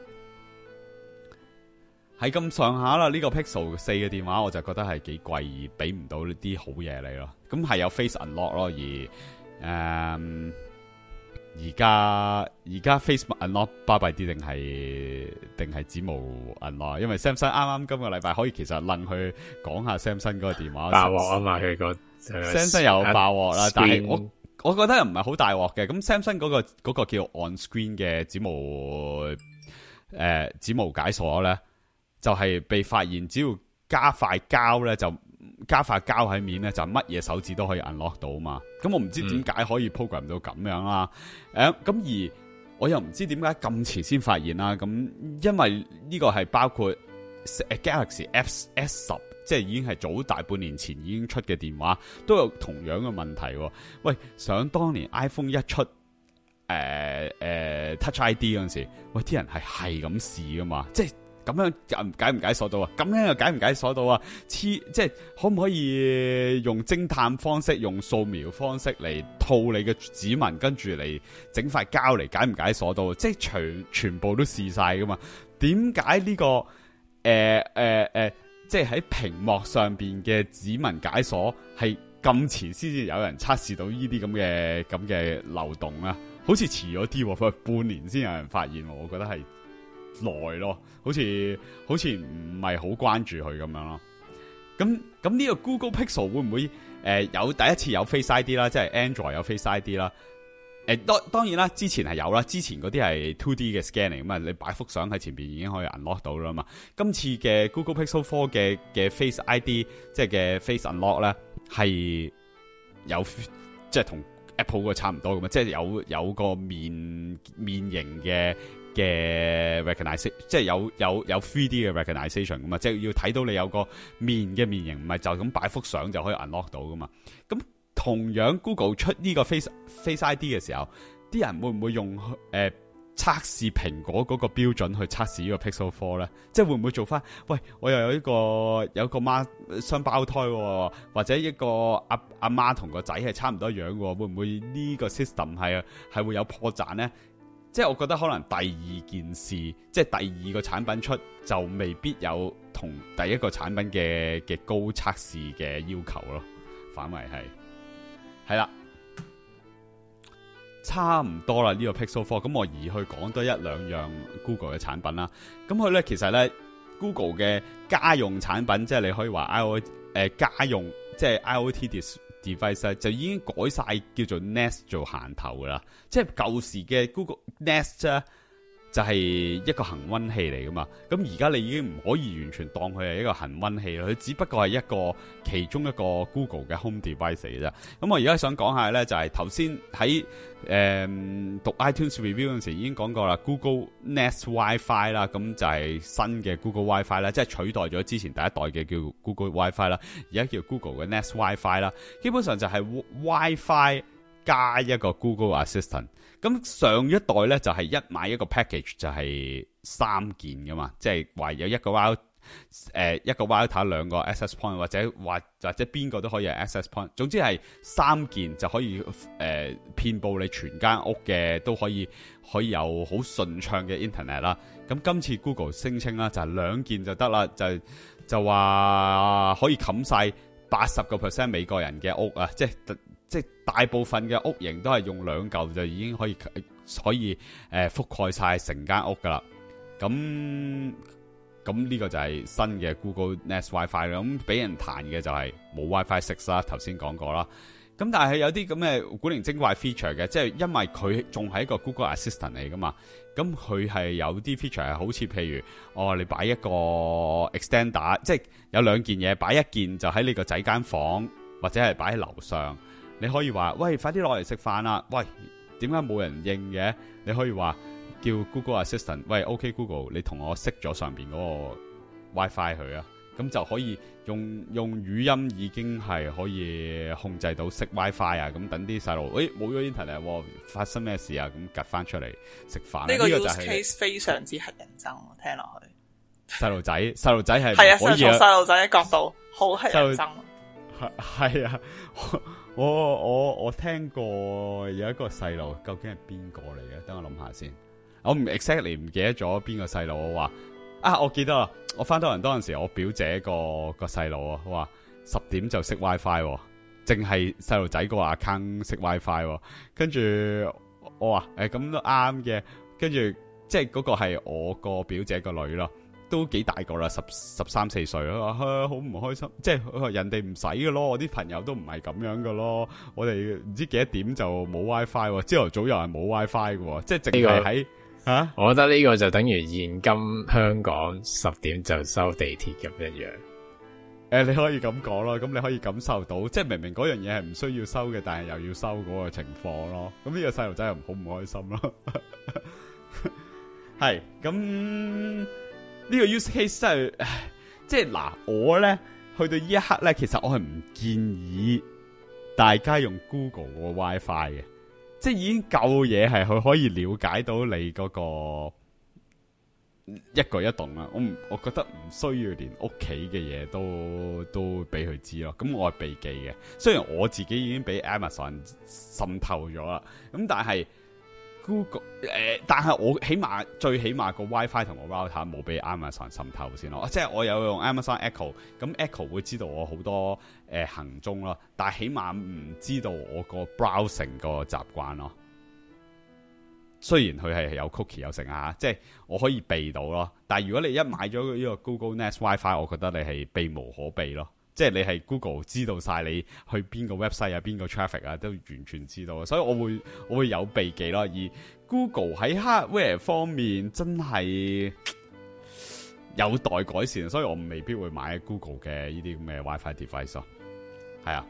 係咁上下啦，呢、這個 Pixel 四嘅電話我就覺得係幾貴，而俾唔到呢啲好嘢嚟咯。咁係有 Face Unlock 咯，而誒而家而家 Face Unlock 巴閉啲定係定係指模 Unlock？因為 Samsung 啱啱今個禮拜可以其實諗去講下 Samsung 嗰個電話爆鑊啊嘛，佢個 Samsung 有爆鑊啦，但係我我覺得又唔係好大鑊嘅。咁 Samsung 嗰、那個嗰、那個叫 On Screen 嘅指模誒指模解鎖咧。就係、是、被發現，只要加塊膠咧，就加塊膠喺面咧，就乜嘢手指都可以 unlock 到嘛。咁我唔知點解可以 program 到咁樣啦。誒、嗯，咁、啊、而我又唔知點解咁遲先發現啦。咁因為呢個係包括 Galaxy S 十即係已經係早大半年前已經出嘅電話，都有同樣嘅問題、哦。喂，想當年 iPhone 一出，誒、呃、誒、呃、Touch I D 嗰陣時，喂啲人係係咁試噶嘛，即係。咁樣解唔解鎖到啊？咁樣又解唔解鎖到啊？黐即係可唔可以用偵探方式、用掃描方式嚟套你嘅指紋，跟住嚟整塊膠嚟解唔解鎖到？即係全全部都試晒噶嘛？點解呢個誒誒誒，即係喺屏幕上邊嘅指紋解鎖係咁遲先至有人測試到呢啲咁嘅咁嘅漏洞啊？好似遲咗啲，佢半年先有人發現，我覺得係。耐咯，好似好似唔係好關注佢咁樣咯。咁咁呢個 Google Pixel 會唔會誒、呃、有第一次有 Face I D 啦，即係 Android 有 Face I D 啦。誒、呃、當當然啦，之前係有啦，之前嗰啲係 two D 嘅 scan 嚟，咁啊你擺幅相喺前邊已經可以 unlock 到啦嘛。今次嘅 Google Pixel four 嘅嘅 Face I D 即係嘅 Face Unlock 咧係有即係同 Apple 個差唔多咁啊，即係有有個面面型嘅。嘅 recognition 即係有有有 three D 嘅 recognition 噶嘛，即係要睇到你有個面嘅面型，唔係就咁擺幅相就可以 unlock 到噶嘛。咁同樣 Google 出呢個 Face Face I D 嘅時候，啲人會唔會用誒、呃、測試蘋果嗰個標準去測試呢個 Pixel four 咧？即係會唔會做翻？喂，我又有一個有一個媽雙胞胎、哦，或者一個阿阿媽同個仔係差唔多樣嘅，會唔會呢個 system 係係會有破綻咧？即係我覺得可能第二件事，即係第二個產品出就未必有同第一個產品嘅嘅高測試嘅要求咯，反為係係啦，差唔多啦呢個 Pixel four。咁我而去講多一兩樣 Google 嘅產品啦。咁佢咧其實咧 Google 嘅家用產品，即係你可以話 I O 誒、呃、家用，即係 IoT device 就已經改晒叫做 Nest 做行頭噶啦，即係舊時嘅 Google Nest 咧就係一個恆溫器嚟噶嘛，咁而家你已經唔可以完全當佢係一個恆溫器啦，佢只不過係一個其中一個 Google 嘅 Home device 嚟嘅啫。咁我而家想講下咧，就係頭先喺誒讀 iTunes review 嗰陣時已經講過啦 ，Google Nest WiFi 啦，咁就係新嘅 Google WiFi 啦，即係取代咗之前第一代嘅叫 Google WiFi 啦，而家叫 Google 嘅 Nest WiFi 啦，基本上就係 WiFi 加一個 Google Assistant。咁上一代咧就係、是、一買一個 package 就係三件噶嘛，即係話有一個 router 誒一個 router 兩個 access point 或者或或者邊個都可以係 access point，總之係三件就可以誒遍佈你全間屋嘅，都可以可以有好順暢嘅 internet 啦。咁今次 Google 聲稱啦就係兩件就得啦，就就話可以冚晒八十個 percent 美國人嘅屋啊，即係。即係大部分嘅屋型都係用兩嚿就已經可以可以誒、呃、覆蓋晒成間屋噶啦。咁咁呢個就係新嘅 Google Nest WiFi 啦。咁俾人彈嘅就係冇 WiFi six 啦，頭先講過啦。咁但係有啲咁嘅古靈精怪 feature 嘅，即係因為佢仲係一個 Google Assistant 嚟噶嘛。咁佢係有啲 feature 係好似譬如哦，你擺一個 extender， 即係有兩件嘢，擺一件就喺你個仔間房，或者係擺喺樓上。你可以話喂，快啲落嚟食飯啦！喂，點解冇人應嘅？你可以話叫 Google Assistant， 喂 ，OK Google， 你同我熄咗上邊嗰個 WiFi 佢啊，咁就可以用用語音已經係可以控制到熄 WiFi 啊，咁等啲細路，誒冇咗 internet，發生咩事啊？咁趌翻出嚟食飯。呢、 這個 use case 非常之乞人憎，聽落去。細路仔，細路仔係係啊，從細路仔嘅角度，好乞人憎。 係啊。我我我聽過有一個細路，究竟係邊個嚟嘅？等我諗下先。我唔 exactly 唔記得咗邊個細路。我話啊，我記得啦。我翻多倫多嗰陣時，我表姐個個細路啊，話十點就熄 WiFi，淨係細路仔個 account 熄 WiFi。跟住我話誒，咁都啱嘅。跟住即係嗰個係我個表姐個女咯。都幾大個啦，十十三四歲咯，話好唔開心，即係人哋唔使嘅咯，我啲朋友都唔係咁樣嘅咯，我哋唔知幾多點就冇 WiFi， 朝頭早又係冇 WiFi 嘅，即係淨係喺吓。我覺得呢個就等於現今香港十點就收地鐵咁一樣。誒、呃，你可以咁講咯，咁你可以感受到，即係明明嗰樣嘢係唔需要收嘅，但係又要收嗰個情況咯。咁呢個細路仔又好唔開心咯。係咁。呢個 use case 真係，即係嗱，我咧去到呢一刻咧，其實我係唔建議大家用 Google 個 WiFi 嘅，即係已經夠嘢係佢可以了解到你嗰個一舉一動啦。我唔，我覺得唔需要連屋企嘅嘢都都俾佢知咯。咁我係避忌嘅，雖然我自己已經俾 Amazon 滲透咗啦，咁但係 Google 誒、呃，但係我起碼最起碼個 WiFi 同個 router 冇俾 Amazon 滲透先咯。即係我有用 Amazon Echo， 咁 Echo 會知道我好多誒、呃、行蹤咯，但係起碼唔知道我個 browsing 個習慣咯。雖然佢係有 cookie 有成啊，即係我可以避到咯。但係如果你一買咗呢個 Google Nest WiFi， 我覺得你係避無可避咯。即係你係 Google 知道晒你去邊個 website 啊，邊個 traffic 啊，都完全知道。所以我會我會有避忌咯。而 Google 喺 hardware 方面真係有待改善，所以我未必會買 Google 嘅呢啲咁嘅 WiFi device 咯。係啊，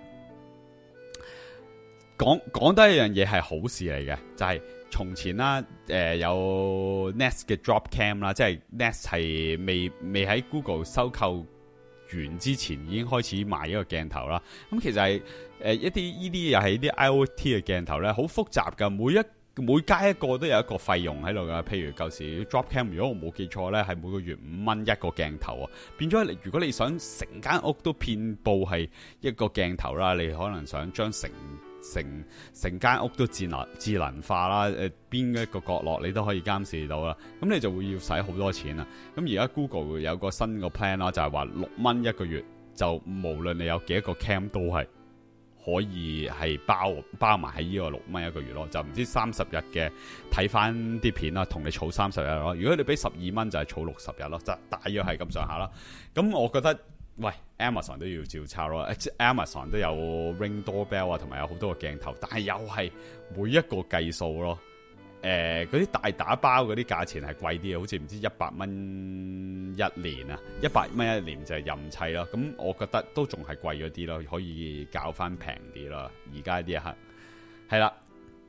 講講得一樣嘢係好事嚟嘅，就係、是。從前啦，誒、呃、有 Nest 嘅 Drop Cam 啦，即係 Nest 係未未喺 Google 收購完之前已經開始賣一個鏡頭啦。咁其實係誒、呃、一啲呢啲又係啲 I O T 嘅鏡頭咧，好複雜噶，每一每加一個都有一個費用喺度噶。譬如舊時 Drop Cam， 如果我冇記錯咧，係每個月五蚊一個鏡頭啊。變咗，如果你想成間屋都遍佈係一個鏡頭啦，你可能想將成成成間屋都智能智能化啦，誒邊一個角落你都可以監視到啦，咁你就會要使好多錢啦。咁而家 Google 有個新個 plan 啦，就係話六蚊一個月，就無論你有幾多個 cam 都係可以係包包埋喺呢個六蚊一個月咯，就唔知三十日嘅睇翻啲片啦，同你儲三十日咯。如果你俾十二蚊就係儲六十日咯，就大約係咁上下啦。咁我覺得。喂 ，Amazon 都要照抄咯。Amazon 都有 Ring Doorbell 啊，同埋有好多個鏡頭，但係又係每一個計數咯。誒、呃，嗰啲大打包嗰啲價錢係貴啲嘅，好似唔知一百蚊一年啊，一百蚊一年就係任砌咯。咁我覺得都仲係貴咗啲咯，可以較翻平啲咯。而家呢一刻係啦，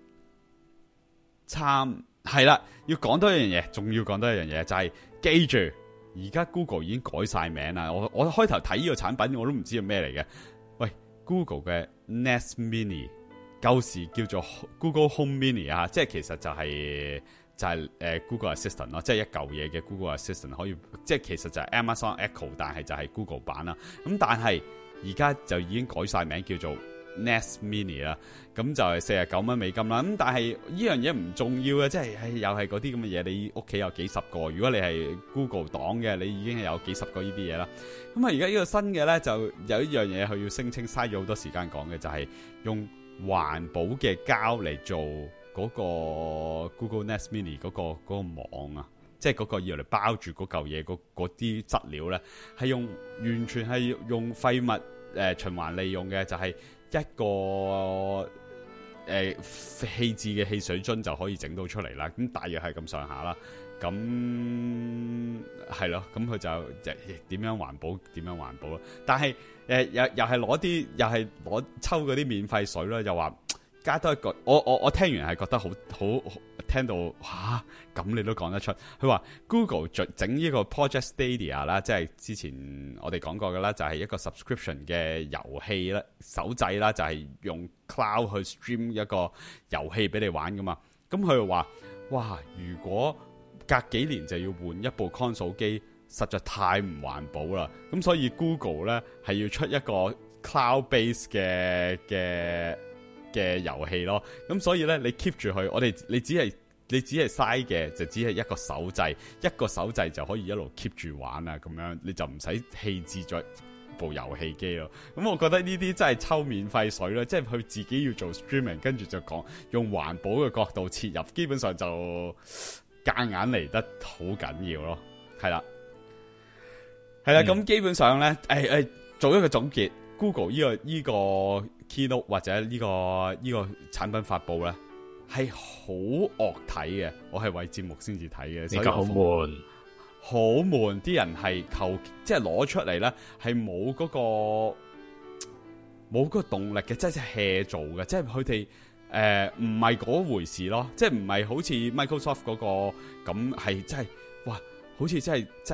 參係啦，要講多一樣嘢，仲要講多一樣嘢，就係、是、記住。而家 Google 已經改晒名啦，我我開頭睇呢個產品我都唔知係咩嚟嘅。喂 ，Google 嘅 Nest Mini 舊時叫做 Google Home Mini 啊，即係其實就係、是、就係、是、誒、呃、Google Assistant 咯，即係一嚿嘢嘅 Google Assistant 可以，即係其實就係 Amazon Echo， 但係就係 Google 版啦。咁但係而家就已經改晒名叫做 Nest Mini 啦，咁就係四十九蚊美金啦。咁但係呢樣嘢唔重要嘅，即係又係嗰啲咁嘅嘢。你屋企有幾十個，如果你係 Google 黨嘅，你已經係有幾十個呢啲嘢啦。咁啊，而家呢個新嘅咧，就有一樣嘢佢要聲稱嘥咗好多時間講嘅，就係、是、用環保嘅膠嚟做嗰個 Google Nest Mini 嗰、那個嗰、那個網啊，即係嗰個要嚟包住嗰嚿嘢嗰啲質料咧，係用完全係用廢物誒、呃、循環利用嘅，就係、是。一個誒棄置嘅汽水樽就可以整到出嚟啦，咁大約係咁上下啦。咁係咯，咁佢就點樣環保點樣環保咯。但係誒、呃、又又係攞啲又係攞抽嗰啲免費水啦，又話加多一個。我我我聽完係覺得好好聽到哇，咁你都講得出。佢話 Google 整呢個 Project Stadia 啦，即係之前我哋講過嘅啦，就係一個 subscription 嘅遊戲啦，手掣啦，就係用 cloud 去 stream 一個遊戲俾你玩噶嘛。咁佢又話哇，如果隔幾年就要換一部 console 機，實在太唔環保啦。咁所以 Google 咧係要出一個 cloud base 嘅嘅嘅遊戲咯。咁所以咧你 keep 住佢，我哋你只係你只係嘥嘅就只係一個手掣，一個手掣就可以一路 keep 住玩啊。咁樣你就唔使棄置咗部遊戲機咯。咁我覺得呢啲真係抽免費水啦，即係佢自己要做 streaming， 跟住就講用環保嘅角度切入，基本上就夾硬嚟得好緊要咯。係啦，係啦，咁、嗯、基本上咧，誒、哎、誒、哎，做一個總結 ，Google 呢、這個呢、這個 keynote 或者呢、這個呢、這個產品發佈咧，係好惡睇嘅。我係為節目先至睇嘅，所以好悶，好悶。啲人係求即係攞出嚟咧，係冇嗰個冇嗰個動力嘅，即係 hea 做嘅，即係佢哋誒唔係嗰回事咯，即係唔係好似 Microsoft 嗰、那個咁係真係哇，好似真係真係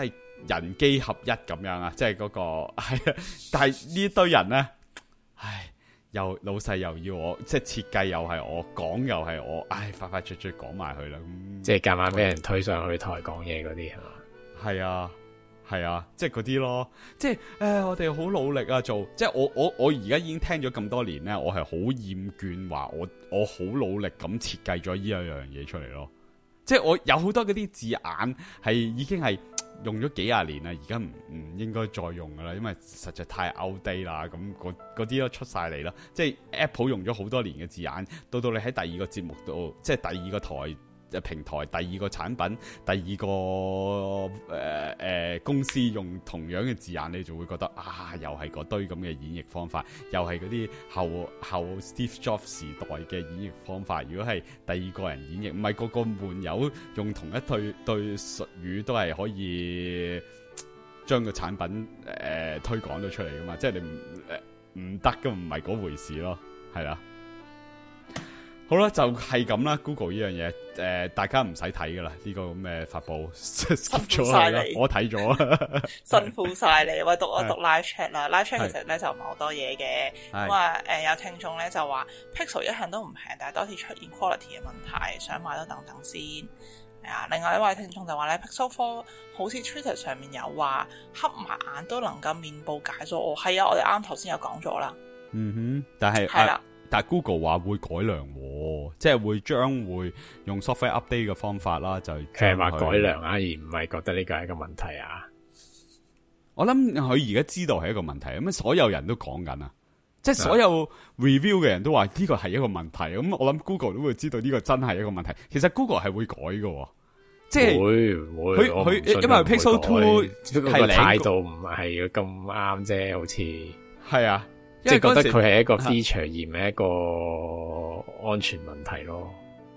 人機合一咁樣啊，即係嗰個係啊，但係呢堆人咧，唉。又老細又要我，即係設計又係我，講又係我，唉，快快脆脆講埋佢啦。咁即係夾硬俾人推上去台講嘢嗰啲係嘛？ 係啊，係啊，即係嗰啲咯。即係誒，我哋好努力啊，做即係我我我而家已經聽咗咁多年咧，我係好厭倦話我我好努力咁設計咗呢一樣嘢出嚟咯。即係我有好多嗰啲字眼係已經係用咗幾廿年啦，而家唔唔應該再用噶啦，因為實在太 outdate 啦。咁嗰嗰啲都出晒嚟啦。即係 Apple 用咗好多年嘅字眼，到到你喺第二個節目度，即係第二個台嘅平台，第二個產品，第二個誒誒、呃呃、公司用同樣嘅字眼，你就會覺得啊，又係嗰堆咁嘅演繹方法，又係嗰啲後後 Steve Jobs 時代嘅演繹方法。如果係第二個人演繹，唔係個個悶友用同一對對術語都係可以將個產品誒、呃、推廣到出嚟噶嘛？即係你唔唔得噶，唔係嗰回事咯，係啦。好啦，就係咁啦。Google 呢樣嘢，誒、呃，大家唔使睇噶啦。呢、這個咁嘅發布， 辛苦晒你， 我睇咗， 辛苦晒你。喂，讀我讀 live chat 啦，live chat 其實咧就唔係好多嘢嘅。咁啊，誒、呃，有聽眾咧就話 Pixel 一向都唔平，但係多次出現 quality 嘅問題，想買都等等先。係啊，另外一位聽眾就話咧 Pixel Four 好似 Twitter 上面有話黑埋眼都能夠面部解鎖。哦，係啊，我哋啱頭先有講咗啦。 嗯哼，但係係啦。但係 Google 話會改良，即係會將會用 software update 嘅方法啦，就係話改良啊，而唔係覺得呢個係一個問題啊。 我諗佢而家知道係一個問題，咁所有人都講緊啊，即係所有 review 嘅人都話呢個係一個問題。咁我諗 Google 都會知道呢個真係一個問題。其實 Google 係會改嘅，即係會會佢佢因為 Pixel Two 係個態度唔係咁啱啫，好似係啊。 即係覺得佢係一個 feature 而唔係一個安全問題咯，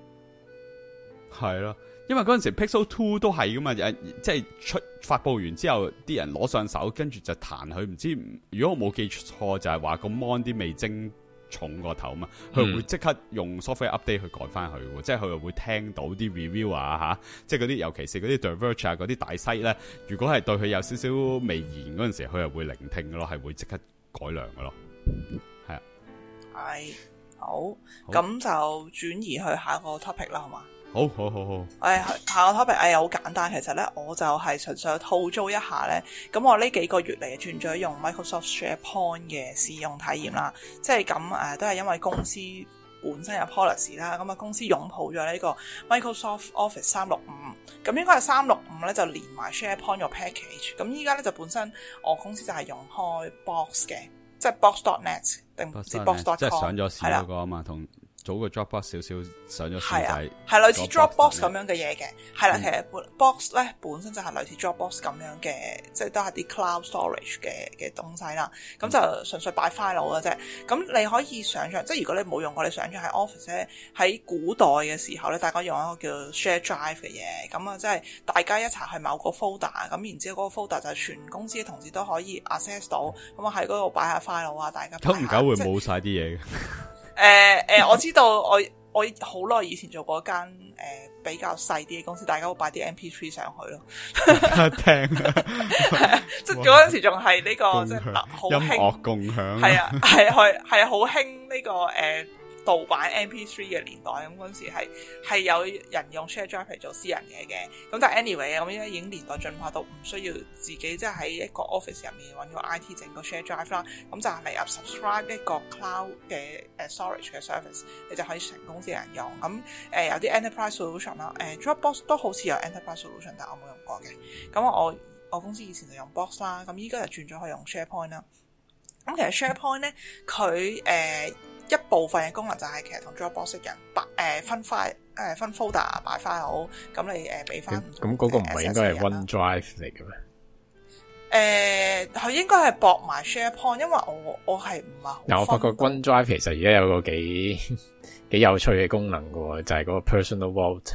係咯，因為嗰陣時 Pixel Two 都係噶嘛，即係出發佈完之後，啲人攞上手，跟住就彈佢，唔知如果我冇記錯，就係話個 mon 啲味精重過頭嘛，佢、嗯、會即刻用 software update 去改翻佢，即係佢又會聽到啲 review 啊吓，即係嗰啲尤其是嗰啲 Diverge 啊嗰啲大 site 咧，如果係對佢有少少微言嗰陣時，佢係會聆聽噶咯，係會即刻改良噶咯。係啊，係好，咁就轉移去下一個 topic 啦，好嘛？ 好，好，好，好。誒、 哎，下個 topic 誒好簡單，其實咧我就係純粹套租一下咧。咁我呢幾個月嚟轉咗用 Microsoft SharePoint 嘅試用體驗啦，即係咁誒，都係因為公司本身有 policy 啦，咁啊公司擁抱咗呢個 Microsoft Office 三六五，咁應該係三六五咧就連埋 SharePoint 個 package。咁依家咧就本身我公司就係用開 Box 嘅。即係 box dot net 定唔知 box dot com 即係上咗市嗰個啊嘛，同早個 Dropbox 少少上咗市就係係類似 Dropbox 咁樣嘅嘢嘅，係啦，其實 box 咧本身就係類似 Dropbox 咁樣嘅，即係都係啲 cloud storage 嘅嘅東西啦。咁就純粹擺 file 嘅啫。咁你可以想象，即係如果你冇用過，你想象喺 office 咧，喺古代嘅時候咧，大家用一個叫 share drive 嘅嘢，咁啊即係大家一齊去某個 folder， 咁然之後嗰個 folder 就係全公司嘅同事都可以 access 到，咁啊喺嗰度擺下 file 啊，大家久唔久會冇晒啲嘢嘅。 誒、呃、誒、呃，我知道我我好耐以前做過一間誒、呃、比較細啲嘅公司，大家會擺啲 M P 三 上去咯。聽，即係嗰陣時仲係呢個即係好興音樂共享， 係啊係係係好興呢個誒盜版 M P 三 嘅年代。咁嗰陣時係係有人用 share drive 嚟做私人嘢嘅。咁但係 anyway 咁依家已經年代進化到唔需要自己即係喺一個 office 入面揾個 I T 整個 share drive 啦。咁就係你 subscribe 一個 cloud 嘅誒 storage 嘅 service， 你就可以成公司人用。咁誒、呃、有啲 enterprise solution 啦，誒 Dropbox 都好似有 enterprise solution， 但係我冇用過嘅。咁我我公司以前就用 Box 啦，咁依家就轉咗去用 SharePoint 啦。咁其實 SharePoint 咧，佢誒、呃、一部分嘅功能就係其實同 Dropbox 一樣，擺誒分 file 誒分 folder 擺 file，咁你誒俾翻。咁嗰個唔係應該係 OneDrive 嚟嘅咩？ 誒，佢應該係駁埋 SharePoint， 因為我我係唔係好。嗱，我發覺 OneDrive 其實而家有個幾幾有趣嘅功能嘅，就係、是、嗰個 Personal Vault。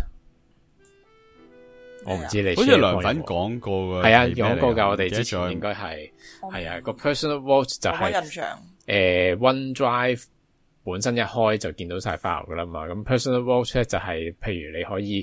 我唔知你好似梁粉講過嘅， 係啊，講過噶。我哋之前應該係係啊，個 Personal Vault 就係、是、 冇印象。 誒、呃、，OneDrive 本身一開就見到晒 file 噶啦嘛。咁 Personal Vault 咧就係、是，譬如你可以誒、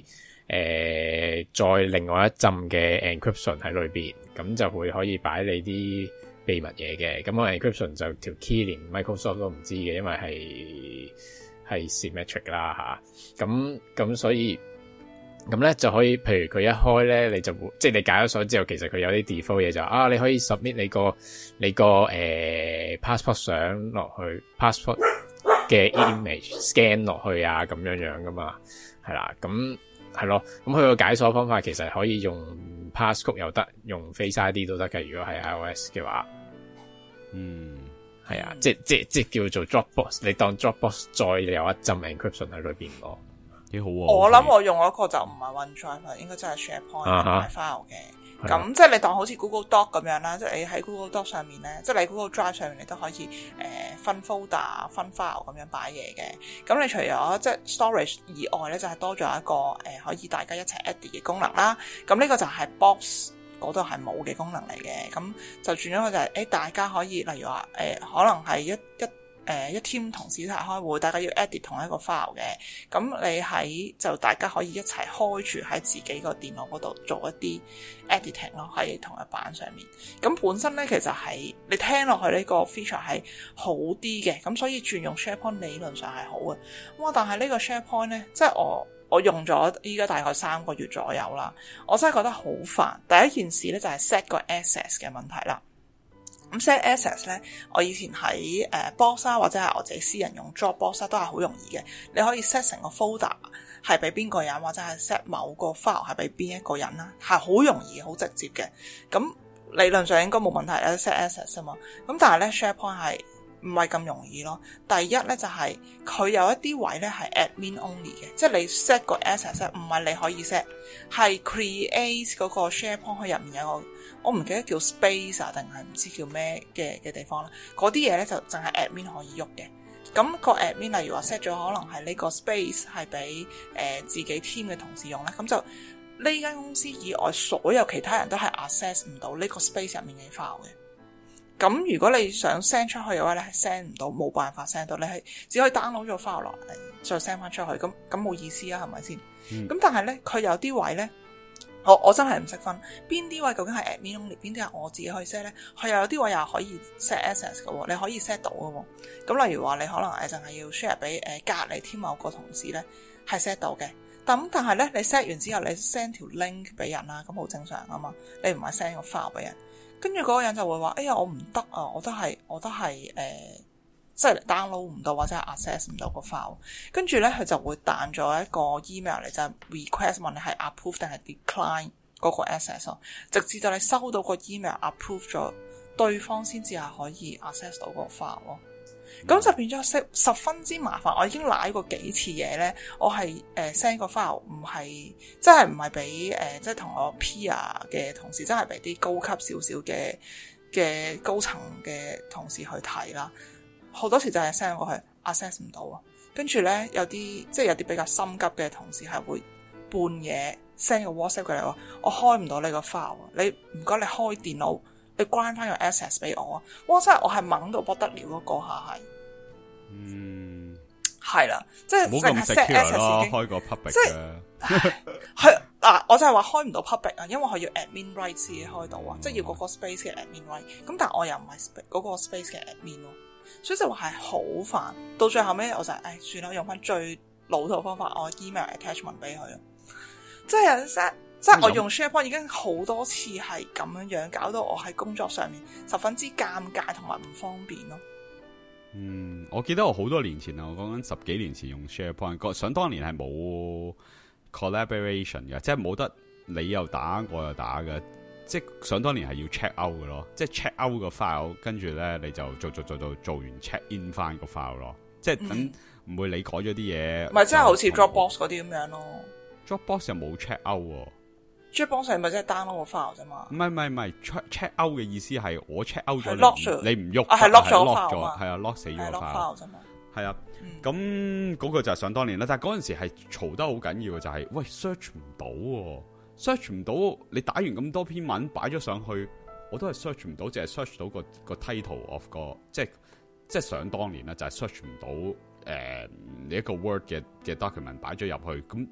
呃、再另外一浸嘅 encryption 喺裏邊，咁就會可以擺你啲秘密嘢嘅。咁個 encryption 就條 key 連 Microsoft 都唔知嘅，因為係係 symmetric 啦吓。咁咁所以咁咧就可以，譬如佢一開咧，你就會即係你解咗鎖之後，其實佢有啲 default 嘢就啊，你可以 submit 你個你個誒、呃、passport 相落去 passport 嘅 image scan 落去啊，咁樣樣噶嘛，係啦，咁係咯，咁佢個解鎖方法其實可以用 passcode 又得，用 Face I D 都得嘅，如果係 iOS 嘅話， 嗯， 係啊，即即即叫做 Dropbox， 你當 Dropbox 再有一浸 encryption 喺裏邊咯。 幾好喎！ 我諗我用嗰個就唔係 OneDrive，應該真係 SharePoint 買 file 嘅。咁即係你當好似 Google Doc 咁樣啦，即係你喺 Google Doc 上面咧，即係你 Google Drive 上面你都可以誒、呃、分 folder、分 file 咁樣擺嘢嘅。咁你除咗即係 storage 以外咧，就係、是、多咗一個誒、呃、可以大家一齊 edit 嘅功能啦。咁呢個就係 Box 嗰度係冇嘅功能嚟嘅。咁就轉咗個就係、是、誒、欸、大家可以例如話誒、呃、可能係一一。誒、呃、一 team 同事一齊開會，大家要 edit 同一個 file 嘅，咁你喺就大家可以一齊開住喺自己個電腦嗰度做一啲 editing 咯，喺同一版上面。咁本身咧其實係你聽落去呢個 feature 係好啲嘅，咁所以轉用 SharePoint 理論上係好嘅。哇！但係呢個 SharePoint 咧，即係我我用咗依家大概三個月左右啦，我真係覺得好煩。第一件事咧就係 set 個 access 嘅問題啦。咁 set access 咧，我以前喺誒、呃、Box 啊，或者係我自己私人用 Dropbox 都係好容易嘅。你可以 set 成個 folder 係俾邊個人，或者係 set 某個 file 係俾邊一個人啦，係好容易、好直接嘅。咁理論上應該冇問題啦 set access 啊嘛。咁但係咧 SharePoint 係唔係咁容易咯。第一咧就係、是、佢有一啲位咧係 admin only 嘅，即係你 set 個 access 唔係你可以 set， 係 create 嗰個 SharePoint 佢入面有個。我唔記得叫 space 啊，定係唔知叫咩嘅嘅地方啦。嗰啲嘢咧就淨係 admin 可以喐嘅。咁、個 admin 例如話 set 咗可能係呢個 space 係俾誒自己 team 嘅同事用咧，咁就呢間公司以外所有其他人都係 access 唔到呢個 space 入面嘅 file 嘅。咁如果你想 send 出去嘅話咧，係 send 唔到，冇辦法 send 到，你係只可以 download 咗 file 落嚟再 send 翻出去。咁咁冇意思啊，係咪先？咁、嗯、但係咧，佢有啲位咧。我我真係唔識分邊啲位究竟係 admin only， 邊啲係我自己可以 set 咧？佢又有啲位又可以 set access 嘅，你可以 set 到嘅。咁例如話你可能誒淨係要 share 俾誒隔離 team 某個同事咧，係 set 到嘅。咁但係咧，你 set 完之後你 send 條 link 俾人啦，咁好正常啊嘛。你唔係 send 個 file 俾人，跟住嗰個人就會話：哎呀，我唔得啊！我都係我都係誒。呃即係 download 唔到或者係 access 唔到個 file， 跟住咧佢就會彈咗一個 email 嚟，就係 request 問你係 approve 定係 decline 嗰個 access 咯，直至到你收到個 email approve 咗，對方先至係可以 access 到個 file 咯。咁、嗯、就變咗十十分之麻煩。我已經賴過幾次嘢咧，我係誒 send 個 file 唔係即係唔係俾誒即係同我 peer 嘅同事，真係俾啲高級少少嘅嘅高層嘅同事去睇啦。好多時就係 send 過去 access 唔到啊，跟住咧有啲即係有啲比較心急嘅同事係會半夜 send 個 WhatsApp 過嚟話，我開唔到呢個 file， 你唔該你開電腦，你關翻個 access 俾我啊！哇，真係我係猛到不得了咯，嗰下係，嗯，係啦，即係淨係 set access 已經開個 public 即係係嗱，我就係話開唔到 public 啊，因為佢要 admin right 先開到啊，嗯、即係要嗰個 space 嘅 admin right， 咁但係我又唔係嗰個 space 嘅 admin 咯。所以就話係好煩，到最後尾我就誒、哎、算啦，用翻最老土方法，我 email attachment 俾佢咯。即係即係即係我用 SharePoint 已經好多次係咁樣樣，搞到我喺工作上面十分之尷尬同埋唔方便咯。 嗯，我記得我好多年前啊，我講緊十幾年前用 SharePoint， 想當年係冇 collaboration 嘅，即係冇得你又打我又打嘅。即係想當年係要 check out 嘅咯，即係 check out 個 file， 跟住咧你就做做做做做完 check in 翻個 file 咯，即係等唔會你改咗啲嘢。 咪即係好似 Dropbox 嗰啲咁樣咯。 Dropbox 又冇 check out 喎。 Dropbox 係咪即係 download 個 file 啫嘛？ 唔係唔係唔係 check check out 嘅意思係我 check out 咗你唔喐， 係 lock 咗 lock 咗，係啊 lock 死咗個 file 啫嘛。 係啊，咁嗰個就係想當年啦。但係嗰陣時係嘈得好緊要嘅，就係喂 search 唔到喎。search 唔到，你打完咁多篇文擺咗上去，我都係 search 唔到，淨係 search 到個個 title of 個，即係即係想當年啦，就係 search 唔到誒你一個 word 嘅嘅 document 擺咗入去，咁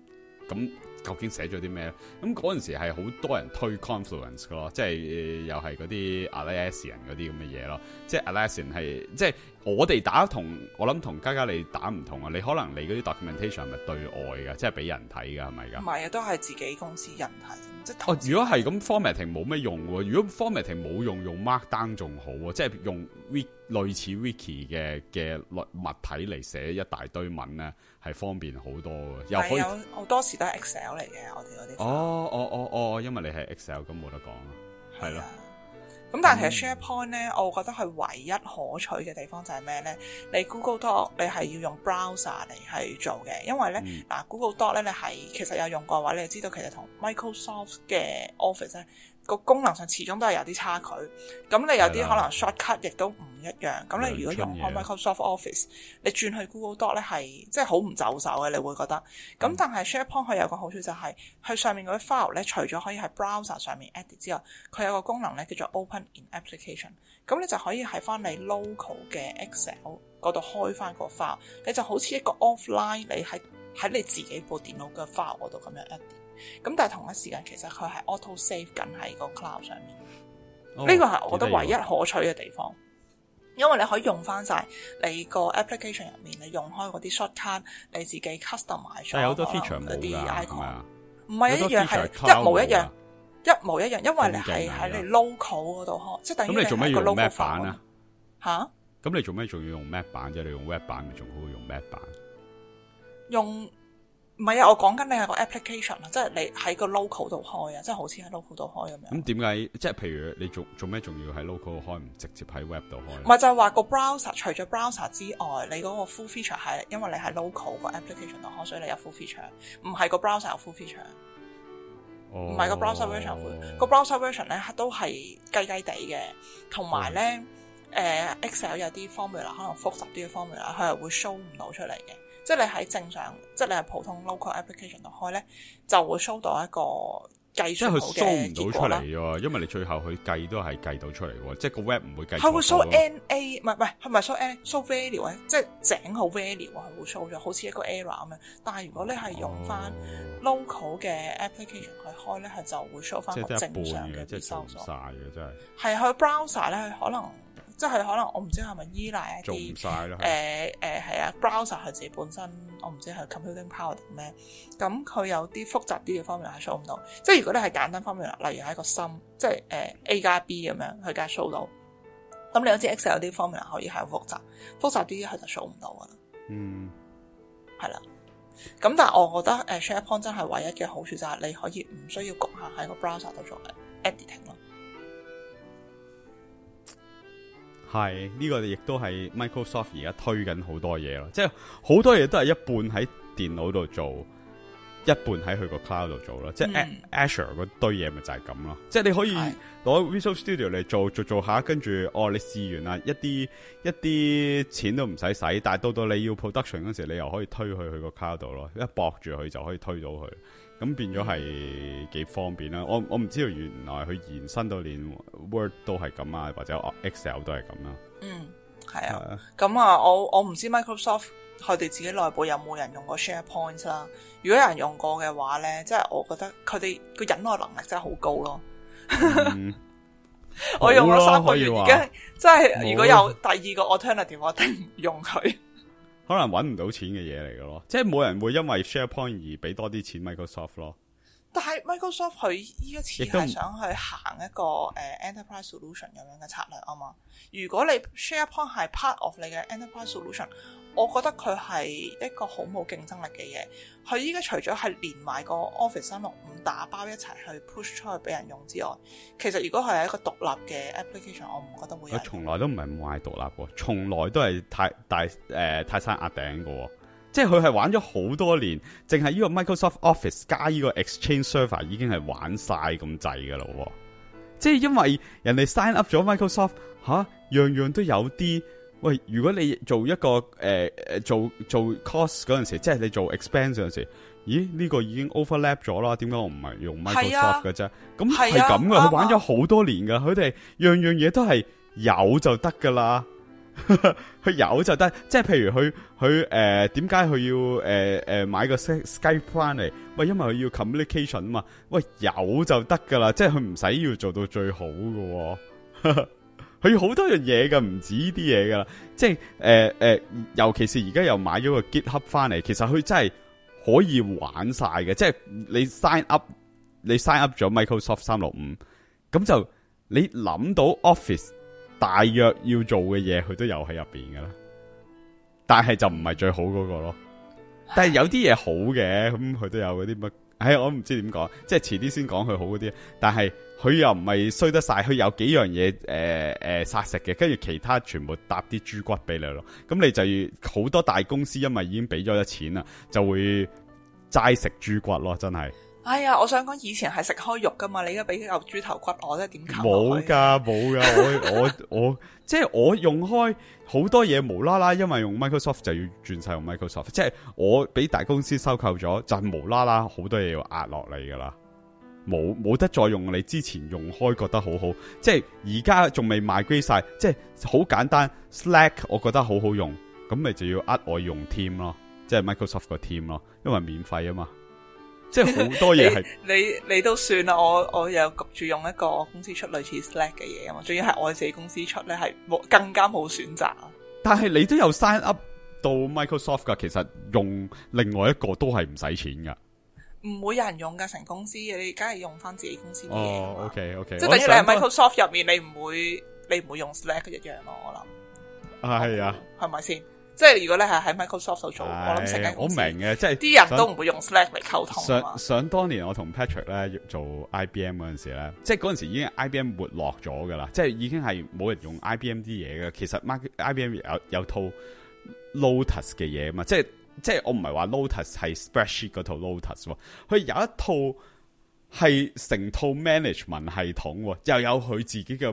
咁究竟寫咗啲咩咧？咁嗰陣時係好多人推 Confluence 咯，即係、呃、又係嗰啲 Atlassian 嗰啲咁嘅嘢咯。即係 Atlassian 係即係我哋打同我諗同嘉嘉你打唔同啊！你可能你嗰啲 documentation 係咪對外㗎？即係俾人睇㗎係咪㗎？ 唔係啊，都係自己公司人睇啫。即係哦，如果係咁 formatting 冇咩用喎。如果 formatting 冇用，用 Markdown 仲好喎，即係用 wiki 類似 wiki 嘅嘅物體嚟寫一大堆文咧，係方便好多嘅。又可以有好多時都係 Excel 嚟嘅，我哋嗰啲。 哦哦哦哦，因為你係 Excel 咁冇得講啦，係咯。 咁但係其實 SharePoint 咧，我覺得佢唯一可取嘅地方就係咩咧？你 Google Doc 你係要用 browser 嚟去做嘅，因為咧嗱、嗯、Google Doc 咧你係其實有用過嘅話，你就知道其實同 Microsoft 嘅 Office 咧個功能上始終都係有啲差距。咁你有啲可能 shortcut 亦都唔一樣。咁你如果用開 Microsoft Office，你轉去 Google Doc 咧係即係好唔就手嘅，你會覺得。咁、嗯、但係 SharePoint 佢有個好處就係、是，佢上面嗰啲 file 咧，除咗可以喺 browser 上面 edit 之外，佢有個功能咧叫做 Open in Application。咁你就可以喺翻你 local 嘅 Excel 嗰度開翻個 file， 你就好似一個 offline 你喺喺你自己部電腦嘅 file 嗰度咁樣 edit。咁但係同一時間其實佢係 auto save 緊喺個 cloud 上面。呢、哦、個係我覺得唯一可取嘅地方。因為你可以用翻晒你個 application 入面，你用開嗰啲 shortcut， 你自己 customize 咗有好多 feature 嗰啲 icon， 唔係係一樣，係一模一樣，一模一樣。因為你係喺你 local 嗰度開，即係等於你係個 local 版啊。吓？咁你做咩仲要用 Mac 版啫？你用 Web 版咪仲好過用 Mac 版？ 用。唔係啊，我講緊你係個 application 啊，即係你喺個 local 度開啊，即係好似喺 local 度開咁樣。咁點解？即係譬如你做做咩仲要喺 local 度開，唔直接喺 web 度開？ 唔係就係話個 browser 除咗 browser 之外，你嗰個 full feature 係因為你喺 local 個 application 度開，所以你有 full feature， 唔係個 browser 有 full feature。唔係個 browser version 有 full，個 browser version 咧都係雞雞地嘅，同埋咧誒 Excel 有啲 formula 可能複雜啲嘅 formula， 佢係會 show 唔到出嚟嘅。即係你喺正常，即係你係普通 local application 度開咧，就會 show 到一個計算好嘅結果啦。 即係佢 show 唔到出嚟喎，因為你最後佢計都係計到出嚟喎，即係個 web 唔會計錯。 佢會 show N A， 唔係唔係，係咪 show N show value 啊？即係整好 value 啊，係會 show 咗，好似一個 error 咁樣。但係如果你係用翻 local 嘅 application 去開咧，係就會 show 翻個正常嘅啲收數。 曬嘅真係。 係佢 browser 咧，佢可能。即係可能我唔知係咪依賴一啲誒誒係啊 browser 佢自己本身我唔知係 computing power 定咩，咁佢有啲複雜啲嘅方面係 show 唔到。即係如果你係簡單方面，例如係一個 sum， 即係誒、呃、A 加 B 咁樣，佢梗係 show 到。咁你有啲 Excel 有啲方面可以係好複雜，複雜啲佢就 show 唔到噶啦。嗯，係啦。咁但係我覺得誒 SharePoint 真係唯一嘅好處就係你可以唔需要局限喺個 browser 度做 editing 咯。 係呢、這個亦都係 Microsoft 而家推緊好多嘢咯，即係好多嘢都係一半喺電腦度做，一半喺佢個 cloud 度做咯。即係、嗯、Azure 嗰堆嘢咪就係咁咯。即係你可以攞 Visual Studio 嚟做做做下，跟住哦你試完啦，一啲一啲錢都唔使使，但係到到你要 production 嗰時，你又可以推去佢個 cloud 度咯，一駁住佢就可以推到佢。咁變咗係幾方便啦！我我唔知道原來佢延伸到連 Word 都係咁啊，或者 Excel 都係咁啦。 嗯，係啊。咁啊，我我唔知 Microsoft 佢哋自己內部有冇人用過 SharePoint 啦。如果有人用過嘅話咧，即係我覺得佢哋個忍耐能力真係好高咯。嗯、我用咗三個月已經，即係如果有第二個 alternative， 我一定唔用佢。 可能搵唔到錢嘅嘢嚟嘅咯，即係冇人會因為 SharePoint 而俾多啲錢 Microsoft 咯。 但係 Microsoft 佢依一次係想去行一個誒、呃、Enterprise Solution 咁樣嘅策略啊嘛。如果你 SharePoint 係 part of 你嘅 Enterprise Solution， 我覺得佢係一個好冇競爭力嘅嘢。佢依家除咗係連埋個 Office 三六五打包一齊去 push 出去俾人用之外，其實如果佢係一個獨立嘅 application， 我唔覺得會有。佢從來都唔係咁壞獨立喎，從來都係太大誒、呃、泰山壓頂嘅。即係佢係玩咗好多年，淨係呢個 Microsoft Office 加呢個 Exchange Server 已經係玩晒咁滯㗎咯。即係因為人哋 sign up 咗 Microsoft 吓，樣樣都有啲。喂，如果你做一個誒誒、呃、做做 cost 嗰陣時，即係你做 expense 嗰陣時，咦呢、呢個已經 overlap 咗啦？點解我唔係用 Microsoft 嘅啫？咁係咁噶，佢玩咗好多年噶，佢哋樣樣嘢都係有就得噶啦。 佢有就得，即係譬如佢佢誒點解佢要誒誒、呃、買個 Skype 翻嚟？喂，因為佢要 communication 啊嘛。喂，有就得噶啦，即係佢唔使要做到最好噶。佢要好多樣嘢噶，唔止呢啲嘢噶啦。即係誒誒，尤其是而家又買咗個 GitHub 翻嚟，其實佢真係可以玩晒嘅。即係你 sign up，你 sign up 咗 Microsoft 三六五，咁就你諗到 Office。大約要做嘅嘢，佢都有喺入邊噶啦，但係就唔係最好嗰個咯。但係有啲嘢好嘅，咁佢都有嗰啲乜？唉，我唔知點講，即係遲啲先講佢好嗰啲。但係佢又唔係衰得晒，佢有幾樣嘢誒誒殺食嘅，跟住其他全部搭啲豬骨俾你咯。咁你就要好多大公司，因為已經俾咗一錢啦，就會齋食豬骨咯，真係。 哎呀，我想講以前係食開肉噶嘛，你而家俾嚿豬頭骨我，真係點溝落去？ 冇噶，冇噶，我我我即係我用開好多嘢無啦啦，因為用 Microsoft 就要轉晒用 Microsoft， 即係我俾大公司收購咗，就係無啦啦好多嘢要壓落嚟噶啦，冇冇得再用你之前用開覺得好好，即係而家仲未migrate晒，即係好簡單 Slack 我覺得好好用，咁咪就要呃我用 Team 咯，即係 Microsoft 個 Team 咯，因為免費啊嘛。即係好多嘢係你你，你都算啦，我我又焗住用一個公司出類似 Slack 嘅嘢啊嘛，仲要係我自己公司出咧，係冇更加冇選擇。但係你都有 sign up 到 Microsoft 噶，其實用另外一個都係唔使錢噶。 唔會有人用噶，成公司嘅，你梗係用翻自己公司啲嘢。 哦 ，OK OK， 即係等於你喺 Microsoft 入面，你唔會你唔會用 Slack 一樣咯，我諗。係啊，係咪先？即係如果你係喺 Microsoft 度做，我諗成間公司， 我明嘅，即係啲人都唔會用 Slack 嚟溝通。 想想當年我同 Patrick 咧做 I B M 嗰陣時咧，即係嗰陣時已經 I B M 沒落咗噶啦，即係已經係冇人用 I B M 啲嘢嘅。其實 I B M 有有套 Lotus 嘅嘢嘛，即係即係我唔係話 Lotus 係 spreadsheet 嗰套 Lotus， 佢有一套係成套 management 系統，又有佢自己嘅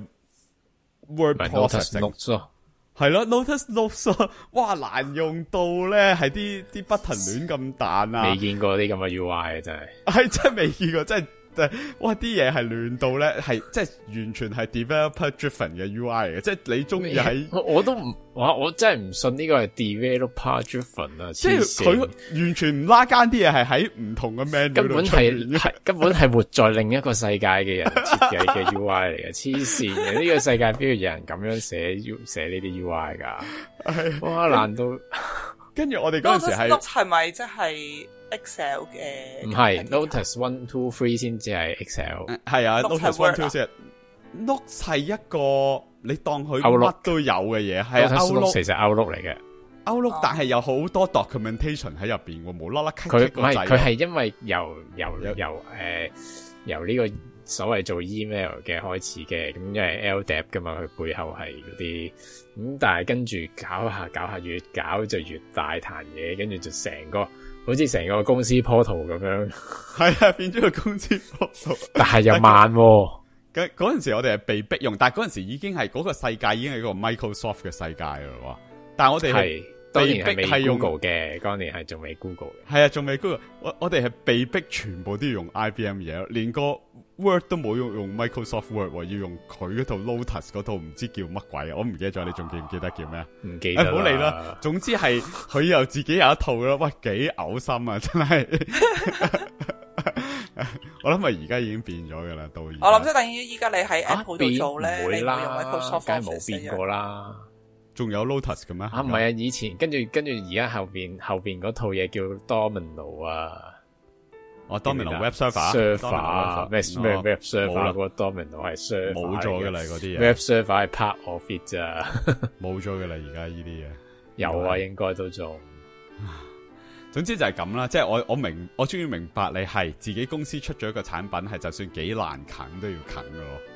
word processing。係咯 ，Lotus Notes， 哇難用到咧，係啲啲 button 亂咁彈啊！ 未見過啲咁嘅 U I 啊，真係係真係未見過，真係真係，哇啲嘢係亂到咧，係即係完全係 developer driven 嘅 U I 嚟嘅，即係你中意喺我都唔，哇我真係唔信呢個係 developer driven 啊！ 即係佢完全唔拉更啲嘢係喺唔同嘅 menu 根本係係根本係活在另一個世界嘅人設計嘅 U I 嚟嘅，黐線嘅呢個世界邊度有人咁樣寫 U 寫呢啲 U I 噶？哇難道跟住我哋嗰陣時係 Lotus 係咪即係 Excel 嘅？ 唔係 Lotus one two three 先至係 Excel， 係啊 Lotus one two three Lotus 係一個你當佢乜都有嘅嘢，係 Outlook 其實 Outlook 嚟嘅 Outlook， 但係有好多 documentation 喺入邊喎，無啦啦佢唔係佢係因為由由由誒、呃、由呢個所謂做 email 嘅開始嘅，咁因為 L D A P 噶嘛，佢背後係嗰啲咁，但係跟住搞下搞下越搞就越大壇嘢，跟住就成個好似成個公司 portal 咁樣， 係啊，變咗個公司 portal， 但係又慢喎。 嗰嗰陣時我哋係被逼用，但係嗰陣時已經係嗰個世界已經係一個 Microsoft 嘅世界啦，但係我哋係當年係未用 Google 嘅，當年係仲未 Google 嘅， 係啊，仲未 Google， 我我哋係被逼全部都要用 I B M 嘢，連個 Word 都冇用用 Microsoft Word， 要用佢嗰套 Lotus 嗰套唔知叫乜鬼，我唔記得咗，你仲記唔記得叫咩？ 唔記得啦， 唔好理啦。總之係佢又自己有一套咯，喂，幾嘔心啊，真係。我諗咪而家已經變咗噶啦，到而家我諗即係等於依家你喺 Apple 度做咧，你會用 Microsoft， 梗係冇變過啦。 仲有 Lotus 嘅咩？ 啊，唔係啊，以前跟住跟住而家後邊後邊嗰套嘢叫 Domino 啊， 哦 Domino Web Server， 咩咩 Web Server 嗰個 Domino 係 server 冇咗噶啦嗰啲嘢 ，Web Server 係 part of it 咋， 冇咗噶啦而家呢啲嘢。 有啊，應該都仲。 總之就係咁啦，即係我我明，我終於明白你係自己公司出咗一個產品，係就算幾難啃都要啃噶咯。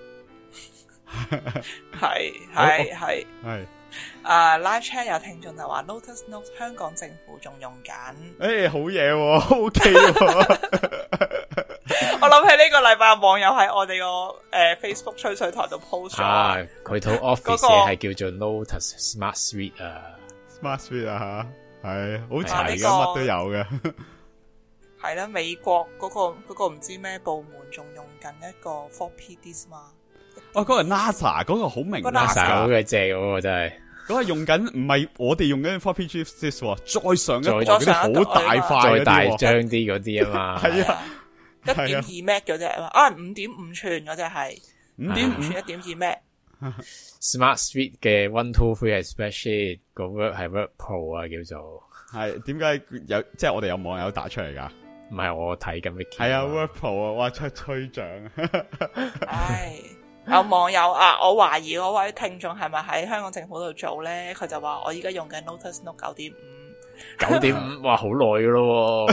係係係係。 啊 ，Live Chat 有聽眾就話 Lotus Notes 香港政府仲用緊。 誒，好嘢 ，OK 喎。 我諗起呢個禮拜網友喺我哋個誒 Facebook 吹水台度 post 咗。 啊，佢套 Office 嘢係叫做 Lotus Smart Suite 啊 ，Smart Suite 啊吓，係好齊嘅，乜都有嘅。 係啦，美國嗰個嗰個唔知咩部門仲用緊一個 four P disk 嘛。 哦，嗰個 NASA 嗰個好明 ，NASA 嗰個正嗰個真係。 嗰係用緊唔係我哋用緊 floppy disk 喎，再上一代再嗰啲好大塊再大嗰啲喎張啲嗰啲啊嘛， 係啊， 一點二 Mac 嗰隻啊，啊五點五寸嗰隻係五點五寸一點二 Mac。 Smart Suite 嘅 One Two Three 係 Spreadsheet，個 Word 係 Word Pro 啊，叫做係點解有即係我哋有網友打出嚟㗎？ 唔係我睇緊 Wiki。 係啊 ，Word Pro 啊，哇出吹獎。 唉，有網友啊，我懷疑嗰位聽眾係咪喺香港政府度做咧？佢就話我依家用緊 Lotus Note 九點五， 九點五，哇，好耐噶咯，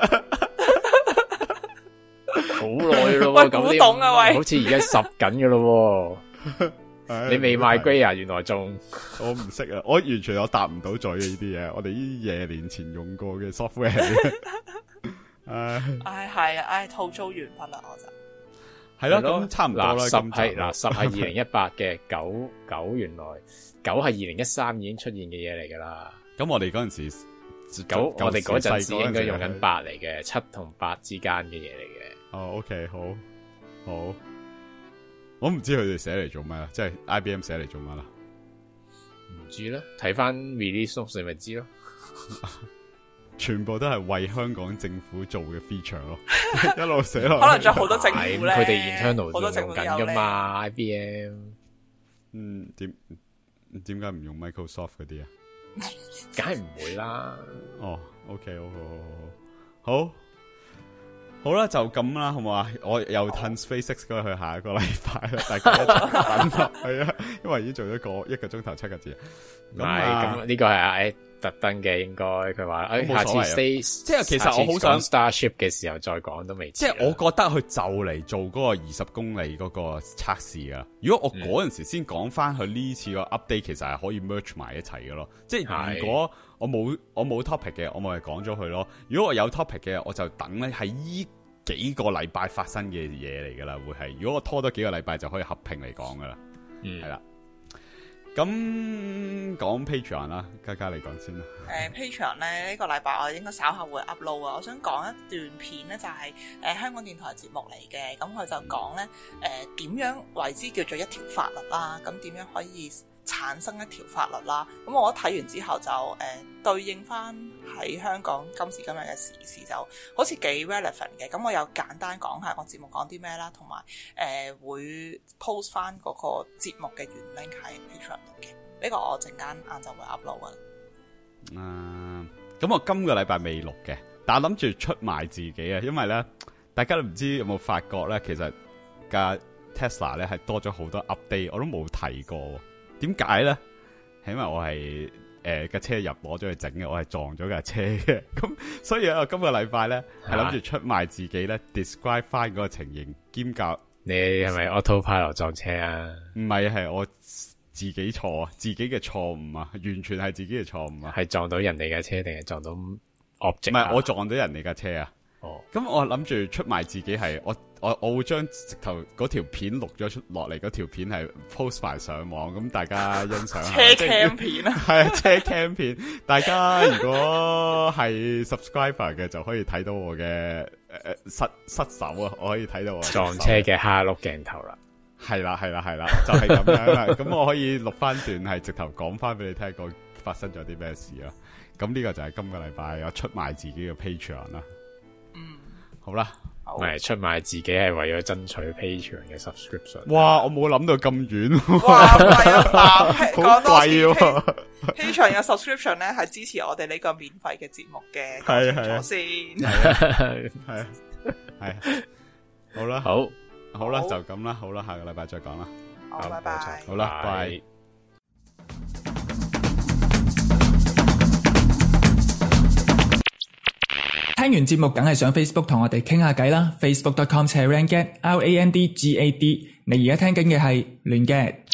好耐咯， 喂， 九點古董啊喂， 好似而家十緊噶咯，你未買 grade 啊？原來仲我唔識啊，我完全我答唔到嘴嘅呢啲嘢，我哋呢啲廿年前用過嘅 software 嚟嘅。唉， 唉係啊，唉吐槽完畢啦，我就係咯，咁差唔多啦。 嗱，十係嗱十係二零一八嘅，九九原來九係二零一三已經出現嘅嘢嚟噶啦。 咁我哋嗰陣時九，我哋嗰陣時應該用緊八。 八嚟嘅，七同八之間嘅嘢嚟嘅。 哦 ，OK，好，好，我唔知佢哋寫嚟做咩啦，即係 I B M 寫嚟做咩啦？ 唔知啦，睇翻 release notes 你咪知咯。 全部都係為香港政府做嘅 feature 咯，一路寫落。 可能仲有好多政府咧， 佢哋 internal 好多政用府緊噶嘛 I B M。 嗯，點點解唔用 Microsoft 嗰啲啊？ 梗係唔會啦。 哦 ，OK， 好好好好。好啦，就咁啦，好唔好啊？我又褪 SpaceX 嗰去下一個禮拜啦，大家一齊等咯，係啊，因為已經做咗個一個鐘頭七個字。 唔係，咁呢個係阿 A 特登嘅，應該佢話誒，下次 Stay， 即係其實我好想 Starship 嘅時候再講都未。 即係我覺得佢就嚟做嗰個二十公里嗰個測試啊！如果我嗰陣時先講翻佢呢次個 update，其實係可以 merge 埋一齊嘅咯。即係如果我冇我冇 topic 嘅，我咪講咗佢咯。如果我有 topic 嘅，我就等咧係依幾個禮拜發生嘅嘢嚟噶啦，會係。如果我拖多幾個禮拜，就可以合併嚟講噶啦。嗯，係啦。咁講 Patreon 啦，嘉嘉你講先啦。 誒、呃、Patreon 咧呢、呢個禮拜我應該稍後會 upload 啊。我想講一段片咧，就係、是、誒、呃、香港電台節目嚟嘅。咁佢就講咧誒點樣為之叫做一條法律啦。咁點樣可以產生一條法律啦？咁我睇完之後就誒、呃、對應翻喺香港今時今日嘅時事，就好似幾 relevant 嘅。咁我有簡單講下個節目講啲咩啦，同埋誒會 post 翻嗰個節目嘅原 link 喺 Patreon 度嘅。呢、呢個我陣間晏晝會 upload 啊。 嗯，咁我今個禮拜未錄嘅，但係諗住出賣自己啊，因為咧大家都唔知有冇發覺咧，其實架 Tesla 咧係多咗好多 update，我都冇提過。點解咧？係因為我係誒架車入攞咗去整嘅，我係撞咗架車嘅，咁所以咧我今個禮拜咧係諗住出賣自己咧 describe 翻嗰個情形，兼教你係咪 autopilot 撞車啊？ 唔係，係我自己錯啊，自己嘅錯誤啊，完全係自己嘅錯誤啊， 係撞到人哋架車定係撞到 object？唔係我撞到人哋架車啊。 哦， 咁我諗住出賣自己係我我我會將直頭嗰條片錄咗出落嚟，嗰條片係 post 埋上網，咁大家欣賞下。 車 cam 片啊， 係啊，車 cam 片，大家如果係 subscriber 嘅就可以睇到我嘅誒誒失失手啊，我可以睇到我撞車嘅蝦碌鏡頭啦。 係啦係啦係啦，就係、是、咁樣啦。咁我可以錄翻段係直頭講翻俾你聽，個發生咗啲咩事啦。咁呢個就係今個禮拜我出賣自己嘅 Patreon 啦。 嗯， 好啦， 唔係出賣自己係為咗爭取 Patreon 嘅 subscription。 哇，我冇諗到咁遠。 哇，貴啊！ 好貴喎。 Patreon 嘅 subscription 咧係支持我哋呢個免費嘅節目嘅， 係係先。 係係係。好啦， 好， 好啦，就咁啦，好啦，下個禮拜再講啦。 好，拜拜。 好啦，拜。 聽完節目梗係上 Facebook 同我哋傾下偈啦 ，facebook dot com slash randgad，R A N D G A D。你而家聽緊嘅係亂嘅。